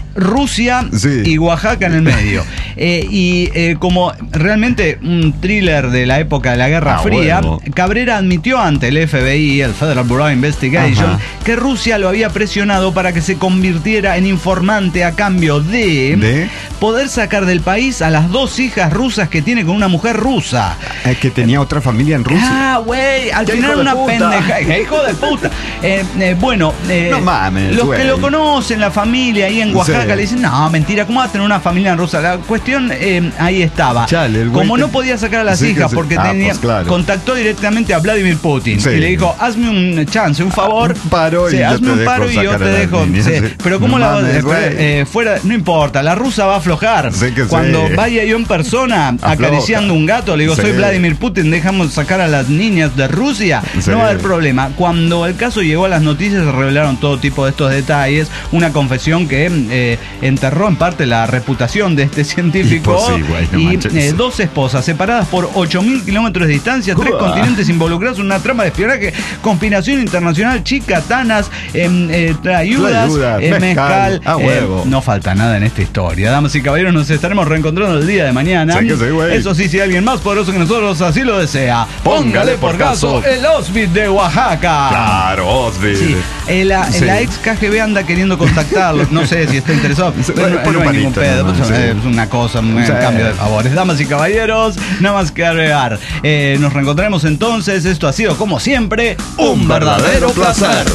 Rusia sí. y Oaxaca en el medio. Eh, y eh, como realmente un thriller de la época de la Guerra ah, Fría, bueno. Cabrera admitió ante el F B I, el Federal Bureau of Investigation, Ajá. que Rusia lo había presionado para que se convirtiera en informante a cambio de, ¿De? poder sacar del país a las dos hijas rusas que tiene con una mujer rusa. Es que tenía otra familia en Rusia. Ah, güey, al final una pendeja. ¡Qué hijo de puta! Eh, eh, bueno, eh, no mames, los güey. que lo conocen, la familia ahí en Oaxaca, sí. le dicen, no, mentira, ¿cómo va a tener una familia en Rusia? La cuestión eh, ahí estaba. Chale, Como no podía sacar a las sí, hijas porque ah, tenía, pues claro. contactó directamente a Vladimir Putin sí. y le dijo, hazme un chance, un favor. Un paro sí, y hazme yo un paro y yo te dejo. Sí. Sí. Pero ¿cómo no la mames, eh, fuera? No importa, la rusa va a aflojar. Sí Cuando sí. vaya yo en persona Afloja. acariciando un gato, le digo, sí. soy Vladimir Putin, dejamos sacar a las niñas de Rusia, sí. no va a haber problema. Cuando el caso llegó a las noticias, se revelaron todo tipo de estos detalles, una confesión que eh, enterró en parte la reputación de este científico y, pues sí, güey, no y eh, dos esposas separadas por ocho mil kilómetros de distancia, tres uh, continentes involucrados en una trama de espionaje, conspiración internacional, chicatanas, eh, eh, ayudas, eh, mezcal, ah, eh, no falta nada en esta historia. Damas y caballeros, nos estaremos reencontrando el día de mañana. Sí, sí, Eso sí, si alguien más poderoso que nosotros así lo desea, póngale por caso el Osbit de Oaxaca. Claro, Osbit. Sí, eh, la, sí. la ex K G B anda queriendo contactarlo, no sé si está interesado. Pero no, no hay ningún pedo, no, pues, sí. es una cosa, un sí. cambio de favores. Damas y caballeros, nada más que agregar. Eh, nos reencontraremos entonces. Esto ha sido, como siempre, un, un verdadero, verdadero placer.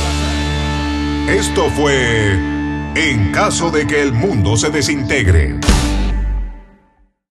placer. Esto fue En caso de que el mundo se desintegre.